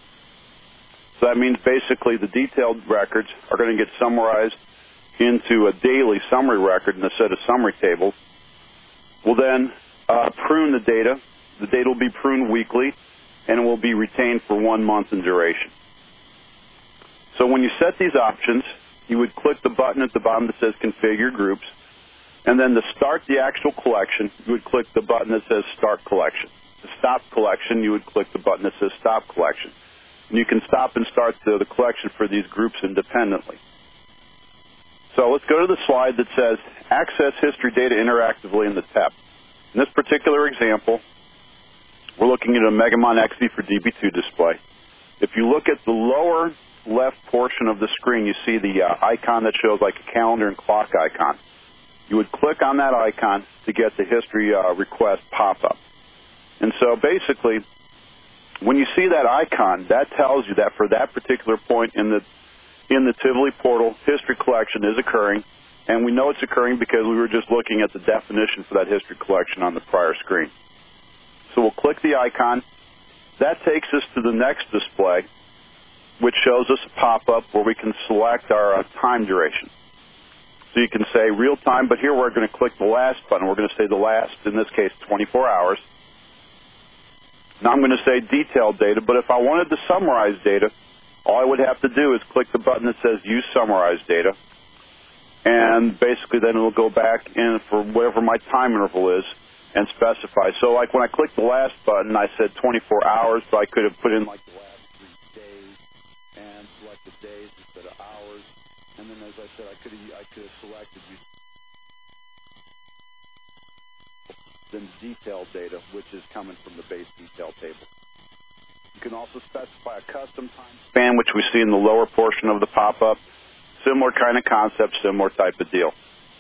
So that means basically the detailed records are going to get summarized into a daily summary record in a set of summary tables. We'll then uh, prune the data. The data will be pruned weekly, and it will be retained for one month in duration. So when you set these options, you would click the button at the bottom that says Configure Groups, and then to start the actual collection, you would click the button that says Start Collection. To stop collection, you would click the button that says Stop Collection. And you can stop and start the, the collection for these groups independently. So let's go to the slide that says Access History Data Interactively in the T E P. In this particular example, we're looking at a Megamon X E for D B two display. If you look at the lower left portion of the screen, you see the uh, icon that shows like a calendar and clock icon. You would click on that icon to get the history uh, request pop-up. And so basically, when you see that icon, that tells you that for that particular point in the in the Tivoli portal, history collection is occurring, and we know it's occurring because we were just looking at the definition for that history collection on the prior screen. So we'll click the icon. That takes us to the next display, which shows us a pop-up where we can select our uh, time duration. So you can say real time, but here we're going to click the last button. We're going to say the last, in this case, twenty-four hours. Now I'm going to say detailed data, but if I wanted to summarize data, all I would have to do is click the button that says Use Summarize Data, and basically then it will go back in for whatever my time interval is, and specify. So like when I clicked the last button, I said twenty-four hours, but I could have put in like the last three days and selected days instead of hours. And then as I said, I could have, I could have selected then detailed data, which is coming from the base detail table. You can also specify a custom time span, which we see in the lower portion of the pop-up. Similar kind of concept, similar type of deal.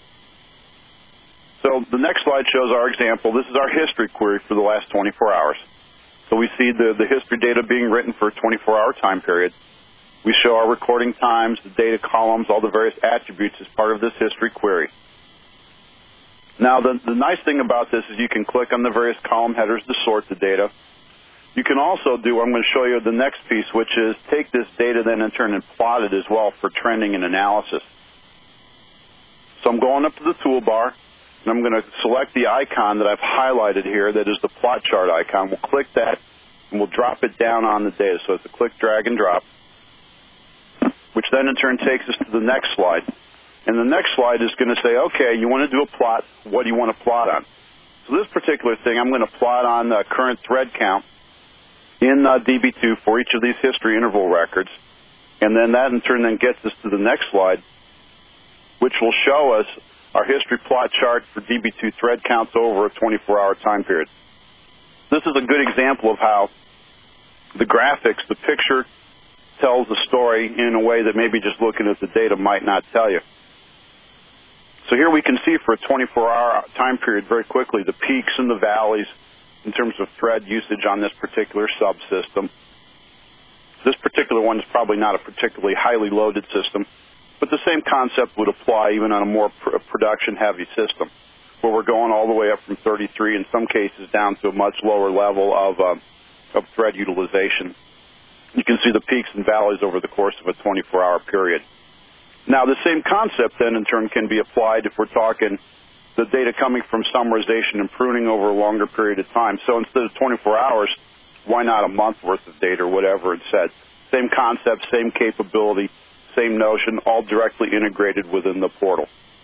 So the next slide shows our example. This is our history query for the last twenty-four hours. So we see the, the history data being written for a twenty-four hour time period. We show our recording times, the data columns, all the various attributes as part of this history query. Now, the, the nice thing about this is you can click on the various column headers to sort the data. You can also do, I'm going to show you the next piece, which is take this data then in turn and plot it as well for trending and analysis. So I'm going up to the toolbar, and I'm going to select the icon that I've highlighted here, that is the plot chart icon. We'll click that, and we'll drop it down on the data. So it's a click, drag, and drop, which then in turn takes us to the next slide. And the next slide is going to say, okay, you want to do a plot. What do you want to plot on? So this particular thing, I'm going to plot on the current thread count in uh, D B two for each of these history interval records. And then that in turn then gets us to the next slide, which will show us our history plot chart for D B two thread counts over a twenty-four hour time period. This is a good example of how the graphics, the picture, tells the story in a way that maybe just looking at the data might not tell you. So here we can see for a twenty-four hour time period very quickly the peaks and the valleys in terms of thread usage on this particular subsystem. This particular one is probably not a particularly highly loaded system, but the same concept would apply even on a more pr- production-heavy system, where we're going all the way up from thirty-three, in some cases down to a much lower level of, uh, of thread utilization. You can see the peaks and valleys over the course of a twenty-four hour period. Now, the same concept then in turn can be applied if we're talking the data coming from summarization and pruning over a longer period of time. So instead of twenty-four hours, why not a month worth of data or whatever it said? Same concept, same capability, same notion, all directly integrated within the portal.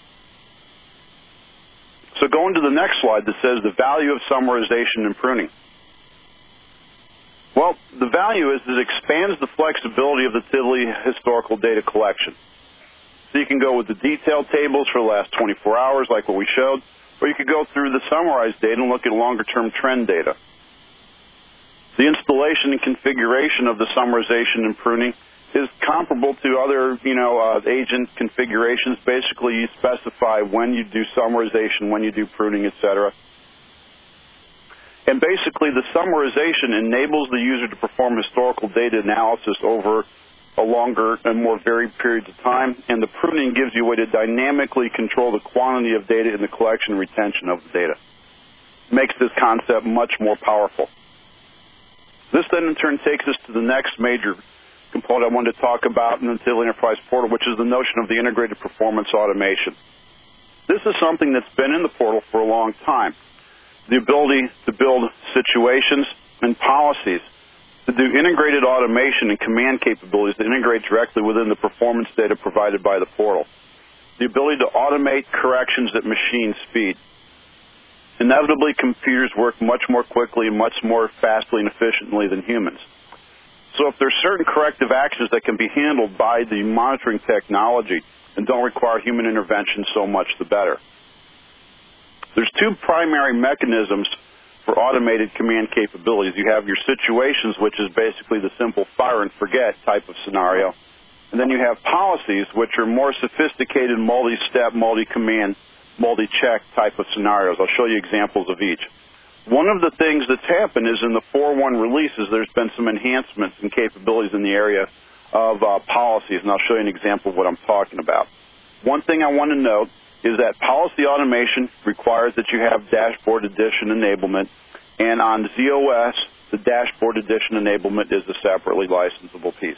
So going to the next slide that says the value of summarization and pruning. Well, the value is it expands the flexibility of the Tivoli historical data collection. So you can go with the detailed tables for the last twenty-four hours, like what we showed, or you could go through the summarized data and look at longer-term trend data. The installation and configuration of the summarization and pruning is comparable to other, you know, uh, agent configurations. Basically, you specify when you do summarization, when you do pruning, et cetera. And basically, the summarization enables the user to perform historical data analysis over a longer and more varied periods of time, and the pruning gives you a way to dynamically control the quantity of data in the collection and retention of the data. Makes this concept much more powerful. This then in turn takes us to the next major component I wanted to talk about in the Tivoli Enterprise Portal, which is the notion of the integrated performance automation. This is something that's been in the portal for a long time. The ability to build situations and policies, to do integrated automation and command capabilities that integrate directly within the performance data provided by the portal. The ability to automate corrections at machine speed. Inevitably, computers work much more quickly and much more fastly and efficiently than humans. So if there's certain corrective actions that can be handled by the monitoring technology and don't require human intervention, so much the better. There's two primary mechanisms for automated command capabilities. You have your situations, which is basically the simple fire and forget type of scenario. And then you have policies, which are more sophisticated, multi-step, multi-command, multi-check type of scenarios. I'll show you examples of each. One of the things that's happened is in the four point one releases, there's been some enhancements and capabilities in the area of uh, policies, and I'll show you an example of what I'm talking about. One thing I want to note is that policy automation requires that you have dashboard edition enablement, and on Z O S, the dashboard edition enablement is a separately licensable piece.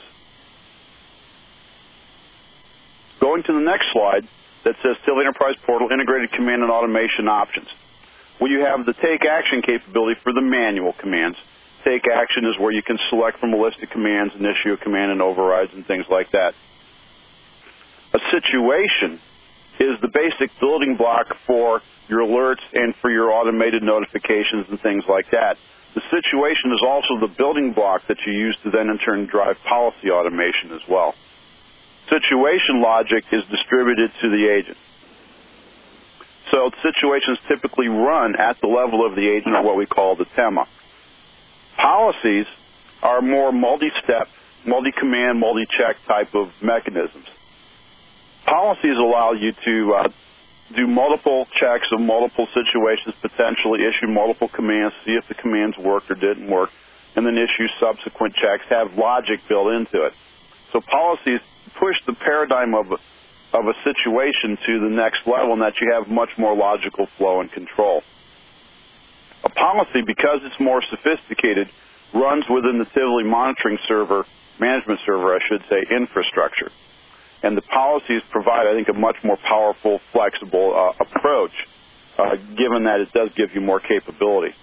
Going to the next slide that says Tivoli Enterprise Portal Integrated Command and Automation Options. Well, you have the take action capability for the manual commands. Take action is where you can select from a list of commands and issue a command and overrides and things like that. A situation is the basic building block for your alerts and for your automated notifications and things like that. The situation is also the building block that you use to then in turn drive policy automation as well. Situation logic is distributed to the agent. So situations typically run at the level of the agent, or what we call the T E M A. Policies are more multi-step, multi-command, multi-check type of mechanisms. Policies allow you to uh, do multiple checks of multiple situations, potentially issue multiple commands, see if the commands worked or didn't work, and then issue subsequent checks, have logic built into it. So policies push the paradigm of a, of a situation to the next level, in that you have much more logical flow and control. A policy, because it's more sophisticated, runs within the Tivoli monitoring server, management server, I should say, infrastructure. And the policies provide, I think, a much more powerful, flexible uh, approach, uh, given that it does give you more capability.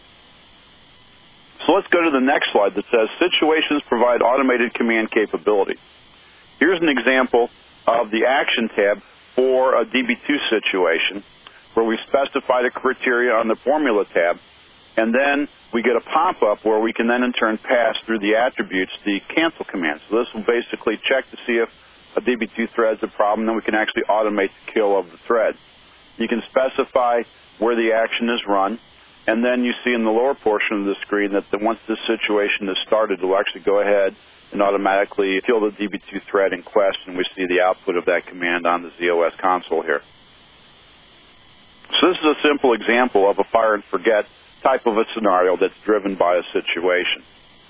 So let's go to the next slide that says situations provide automated command capability. Here's an example of the action tab for a D B two situation, where we specified a criteria on the formula tab, and then we get a pop-up where we can then in turn pass through the attributes the cancel command. So this will basically check to see if a D B two thread's a problem, then we can actually automate the kill of the thread. You can specify where the action is run, and then you see in the lower portion of the screen that the, once this situation is started, it will actually go ahead and automatically kill the D B two thread in question. We see the output of that command on the Z O S console here. So this is a simple example of a fire and forget type of a scenario that's driven by a situation.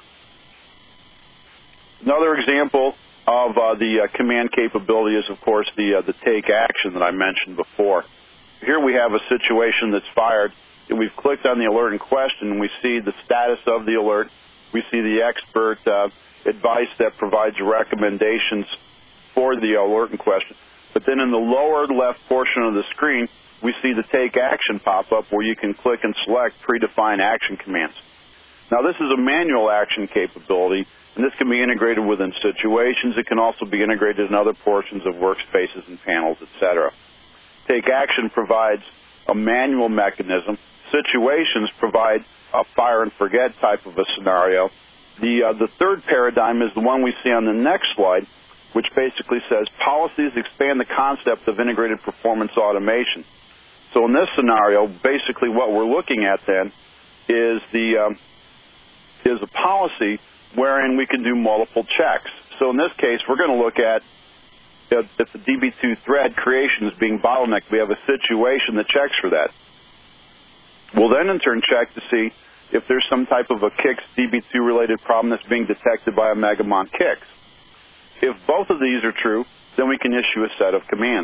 Another example of uh, the uh, command capability is, of course, the uh, the take action that I mentioned before. Here we have a situation that's fired, and we've clicked on the alert in question, and we see the status of the alert. We see the expert uh, advice that provides recommendations for the alert in question. But then in the lower left portion of the screen, we see the take action pop-up, where you can click and select predefined action commands. Now, this is a manual action capability, and this can be integrated within situations. It can also be integrated in other portions of workspaces and panels, et cetera. Take action provides a manual mechanism. Situations provide a fire and forget type of a scenario. The, uh, the third paradigm is the one we see on the next slide, which basically says policies expand the concept of integrated performance automation. So in this scenario, basically what we're looking at then is the um, is a policy wherein we can do multiple checks. So in this case, we're going to look at if, if the D B two thread creation is being bottlenecked, we have a situation that checks for that. We'll then in turn check to see if there's some type of a K I X D B two related problem that's being detected by a Megamon K I X. If both of these are true, then we can issue a set of commands.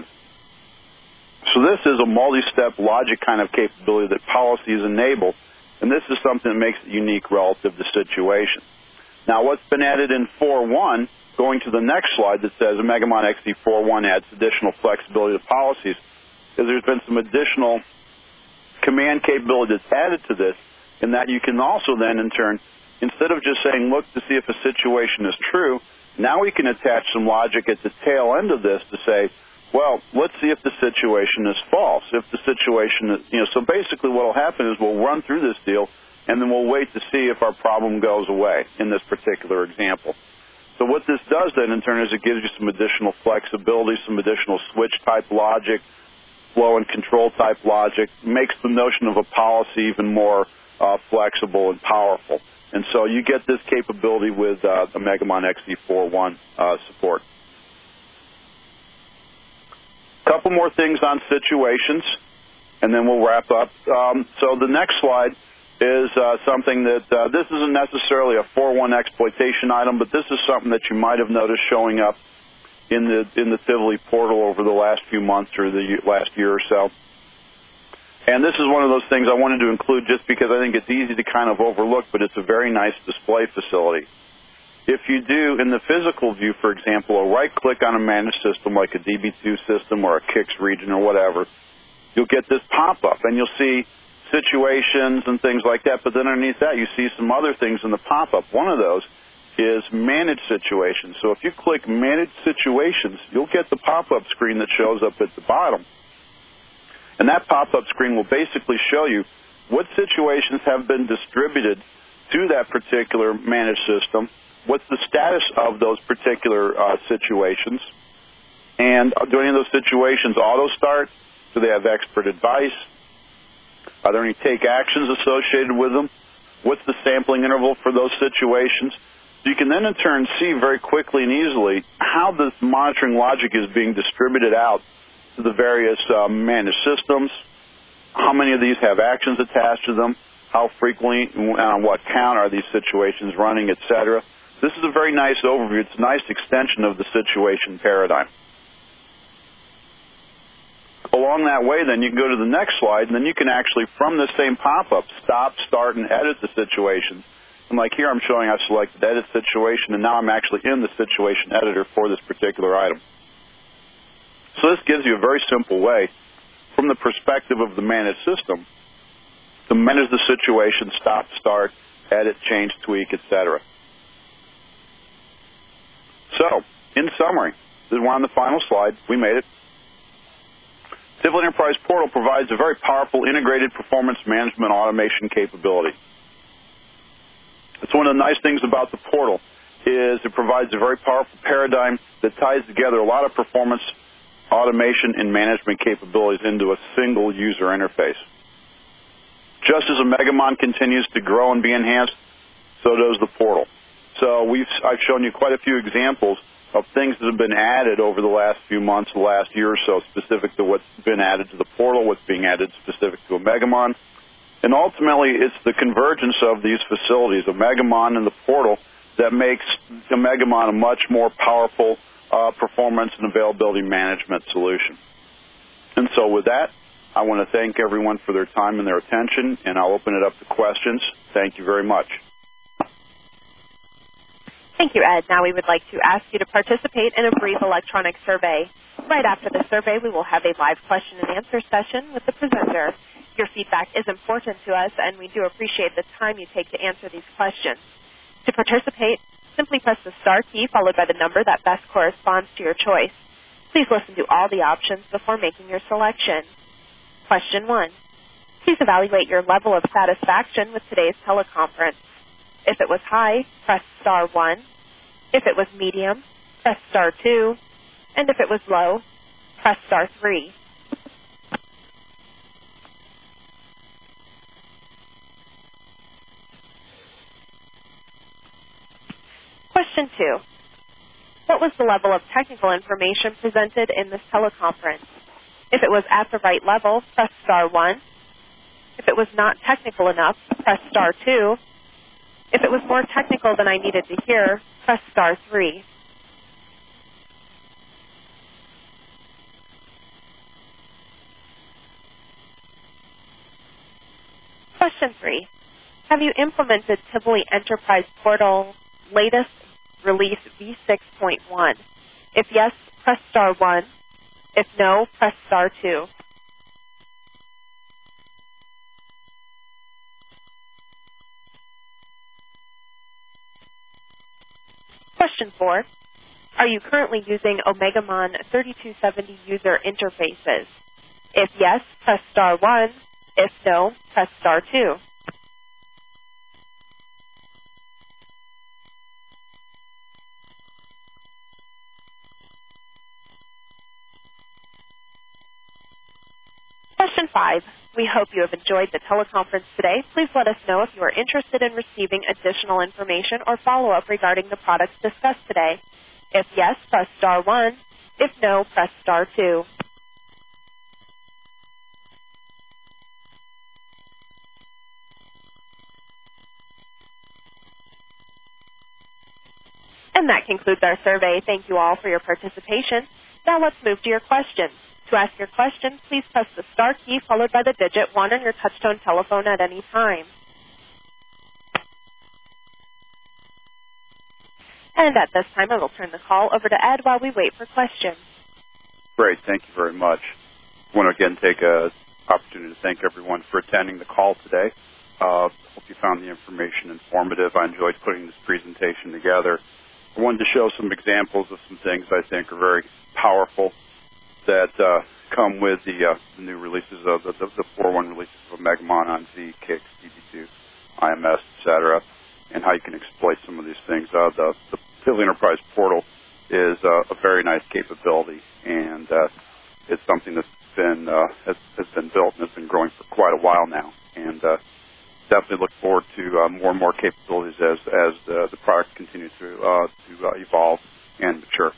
So this is a multi-step logic kind of capability that policies enable, and this is something that makes it unique relative to situation. Now, what's been added in four point one, going to the next slide that says Megamon X D four point one adds additional flexibility to policies, is there's been some additional command capability that's added to this, in that you can also then, in turn, instead of just saying, look to see if a situation is true, now we can attach some logic at the tail end of this to say, well, let's see if the situation is false. If the situation is, you know, so basically what will happen is we'll run through this deal, and then we'll wait to see if our problem goes away in this particular example. So what this does then, in turn, is it gives you some additional flexibility, some additional switch-type logic, flow and control-type logic, makes the notion of a policy even more uh, flexible and powerful. And so you get this capability with uh, the Megamon X D four point one uh, support. A couple more things on situations, and then we'll wrap up. Um, so the next slide is uh, something that uh, this isn't necessarily a four point one exploitation item, but this is something that you might have noticed showing up in the in the Tivoli portal over the last few months or the last year or so. And this is one of those things I wanted to include just because I think it's easy to kind of overlook, but it's a very nice display facility. If you do, in the physical view, for example, a right-click on a managed system like a D B two system or a K I X region or whatever, you'll get this pop-up, and you'll see situations and things like that, but then underneath that you see some other things in the pop-up. One of those is Manage Situations. So if you click Manage Situations, you'll get the pop-up screen that shows up at the bottom. And that pop-up screen will basically show you what situations have been distributed to that particular managed system, what's the status of those particular uh, situations, and do any of those situations auto-start? Do they have expert advice? Are there any take actions associated with them? What's the sampling interval for those situations? So you can then in turn see very quickly and easily how this monitoring logic is being distributed out to the various uh, managed systems, how many of these have actions attached to them, how frequently and on what count are these situations running, et cetera. This is a very nice overview. It's a nice extension of the situation paradigm. Along that way, then, you can go to the next slide, and then you can actually, from the same pop-up, stop, start, and edit the situations. And like here, I'm showing I've selected Edit Situation, and now I'm actually in the Situation Editor for this particular item. So this gives you a very simple way, from the perspective of the managed system, to manage the situation, stop, start, edit, change, tweak, et cetera. So, in summary, we're on the final slide. We made it. Tivoli Enterprise Portal provides a very powerful integrated performance management automation capability. It's one of the nice things about the portal is it provides a very powerful paradigm that ties together a lot of performance automation and management capabilities into a single user interface. Just as Omegamon continues to grow and be enhanced, so does the portal. So we've, I've shown you quite a few examples of things that have been added over the last few months, the last year or so, specific to what's been added to the portal, what's being added specific to Omegamon. And ultimately, it's the convergence of these facilities, Omegamon and the portal, that makes Omegamon a much more powerful uh, performance and availability management solution. And so with that, I want to thank everyone for their time and their attention, and I'll open it up to questions. Thank you very much. Thank you, Ed. Now we would like to ask you to participate in a brief electronic survey. Right after the survey, we will have a live question and answer session with the presenter. Your feedback is important to us, and we do appreciate the time you take to answer these questions. To participate, simply press the star key followed by the number that best corresponds to your choice. Please listen to all the options before making your selection. Question one. Please evaluate your level of satisfaction with today's teleconference. If it was high, press star one. If it was medium, press star two. And if it was low, press star three. Question two. What was the level of technical information presented in this teleconference? If it was at the right level, press star one. If it was not technical enough, press star two. If it was more technical than I needed to hear, press star three. Question three. Have you implemented Tivoli Enterprise Portal latest release v six point one? If yes, press star one. If no, press star two. Question four. Are you currently using Omegamon thirty-two seventy user interfaces? If yes, press star one. If no, press star two. Question five. We hope you have enjoyed the teleconference today. Please let us know if you are interested in receiving additional information or follow-up regarding the products discussed today. If yes, press star one. If no, press star two. And that concludes our survey. Thank you all for your participation. Now let's move to your questions. To ask your question, please press the star key followed by the digit one on your touch-tone telephone at any time. And at this time, I will turn the call over to Ed while we wait for questions. Great. Thank you very much. I want to again take an opportunity to thank everyone for attending the call today. Uh, hope you found the information informative. I enjoyed putting this presentation together. I wanted to show some examples of some things I think are very powerful that uh, come with the, uh, the new releases of the, the, the four point one releases of Megamon on Z, Kix, D B two, I M S, et cetera, and how you can exploit some of these things. Uh, the, the Tivoli Enterprise Portal is uh, a very nice capability, and uh, it's something that's been uh, has, has been built and has been growing for quite a while now. And uh, definitely look forward to uh, more and more capabilities as as the, the product continues to uh, to uh, evolve and mature.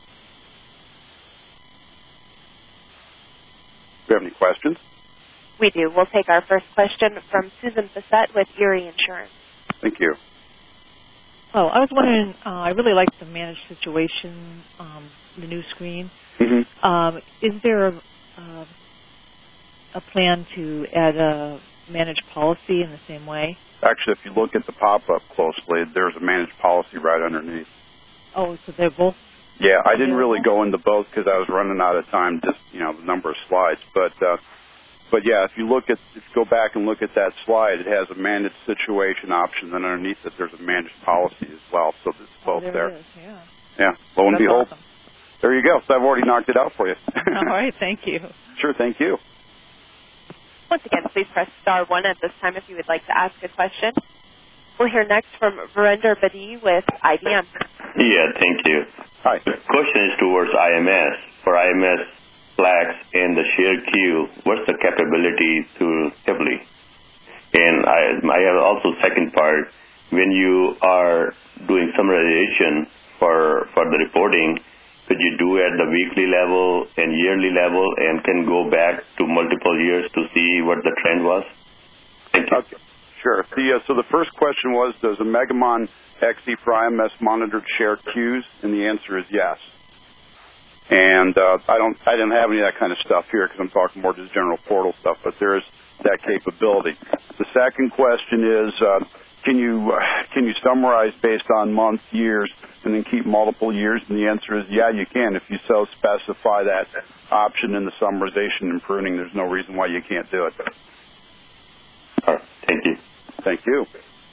Do you have any questions? We do. We'll take our first question from Susan Bissett with Erie Insurance. Thank you. Oh, I was wondering, uh, I really like the managed situation, um, the new screen. Mm-hmm. Um, is there a, uh, a plan to add a managed policy in the same way? Actually, if you look at the pop-up closely, there's a managed policy right underneath. Oh, so they're both? Yeah, I didn't really go into both because I was running out of time, just, you know, the number of slides. But, uh, but yeah, if you look at, if you go back and look at that slide, it has a managed situation option. Then underneath it, there's a managed policy as well. So it's both oh, there. there. It is, yeah. Yeah, lo and That's behold. Awesome. There you go. So I've already knocked it out for you. All right, thank you. Sure, thank you. Once again, please press star one at this time if you would like to ask a question. We'll hear next from Virender Bedi with I B M. Yeah, thank you. Hi. The question is towards I M S. For I M S Flax and the shared queue, what's the capability to Tivoli? And I, I have also second part, when you are doing summarization for for the reporting, could you do at the weekly level and yearly level and can go back to multiple years to see what the trend was? Thank you. Okay. Sure. The, uh, so the first question was, does a Megamon X E for I M S monitored shared queues? And the answer is yes. And uh, I don't, I didn't have any of that kind of stuff here because I'm talking more just general portal stuff, but there is that capability. The second question is, uh, can you uh, can you summarize based on months, years, and then keep multiple years? And the answer is, yeah, you can. If you so specify that option in the summarization and pruning, there's no reason why you can't do it. All right. Thank you. Thank you.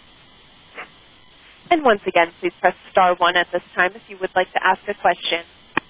And once again, please press star one at this time if you would like to ask a question.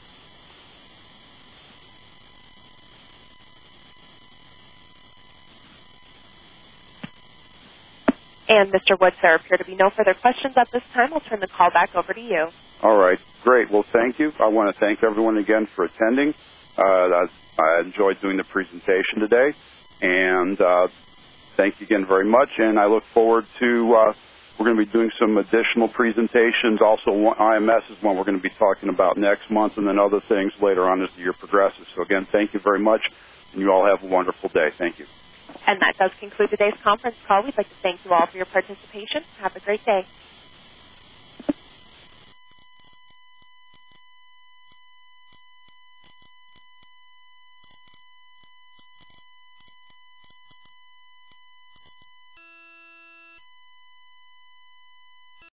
And Mister Woods, there appear to be no further questions at this time. I'll turn the call back over to you. All right. Great. Well, thank you. I want to thank everyone again for attending. Uh, I enjoyed doing the presentation today. And uh, thank you again very much. And I look forward to, uh, we're going to be doing some additional presentations. Also, I M S is one we're going to be talking about next month, and then other things later on as the year progresses. So again, thank you very much. And you all have a wonderful day. Thank you. And that does conclude today's conference call. We'd like to thank you all for your participation. Have a great day.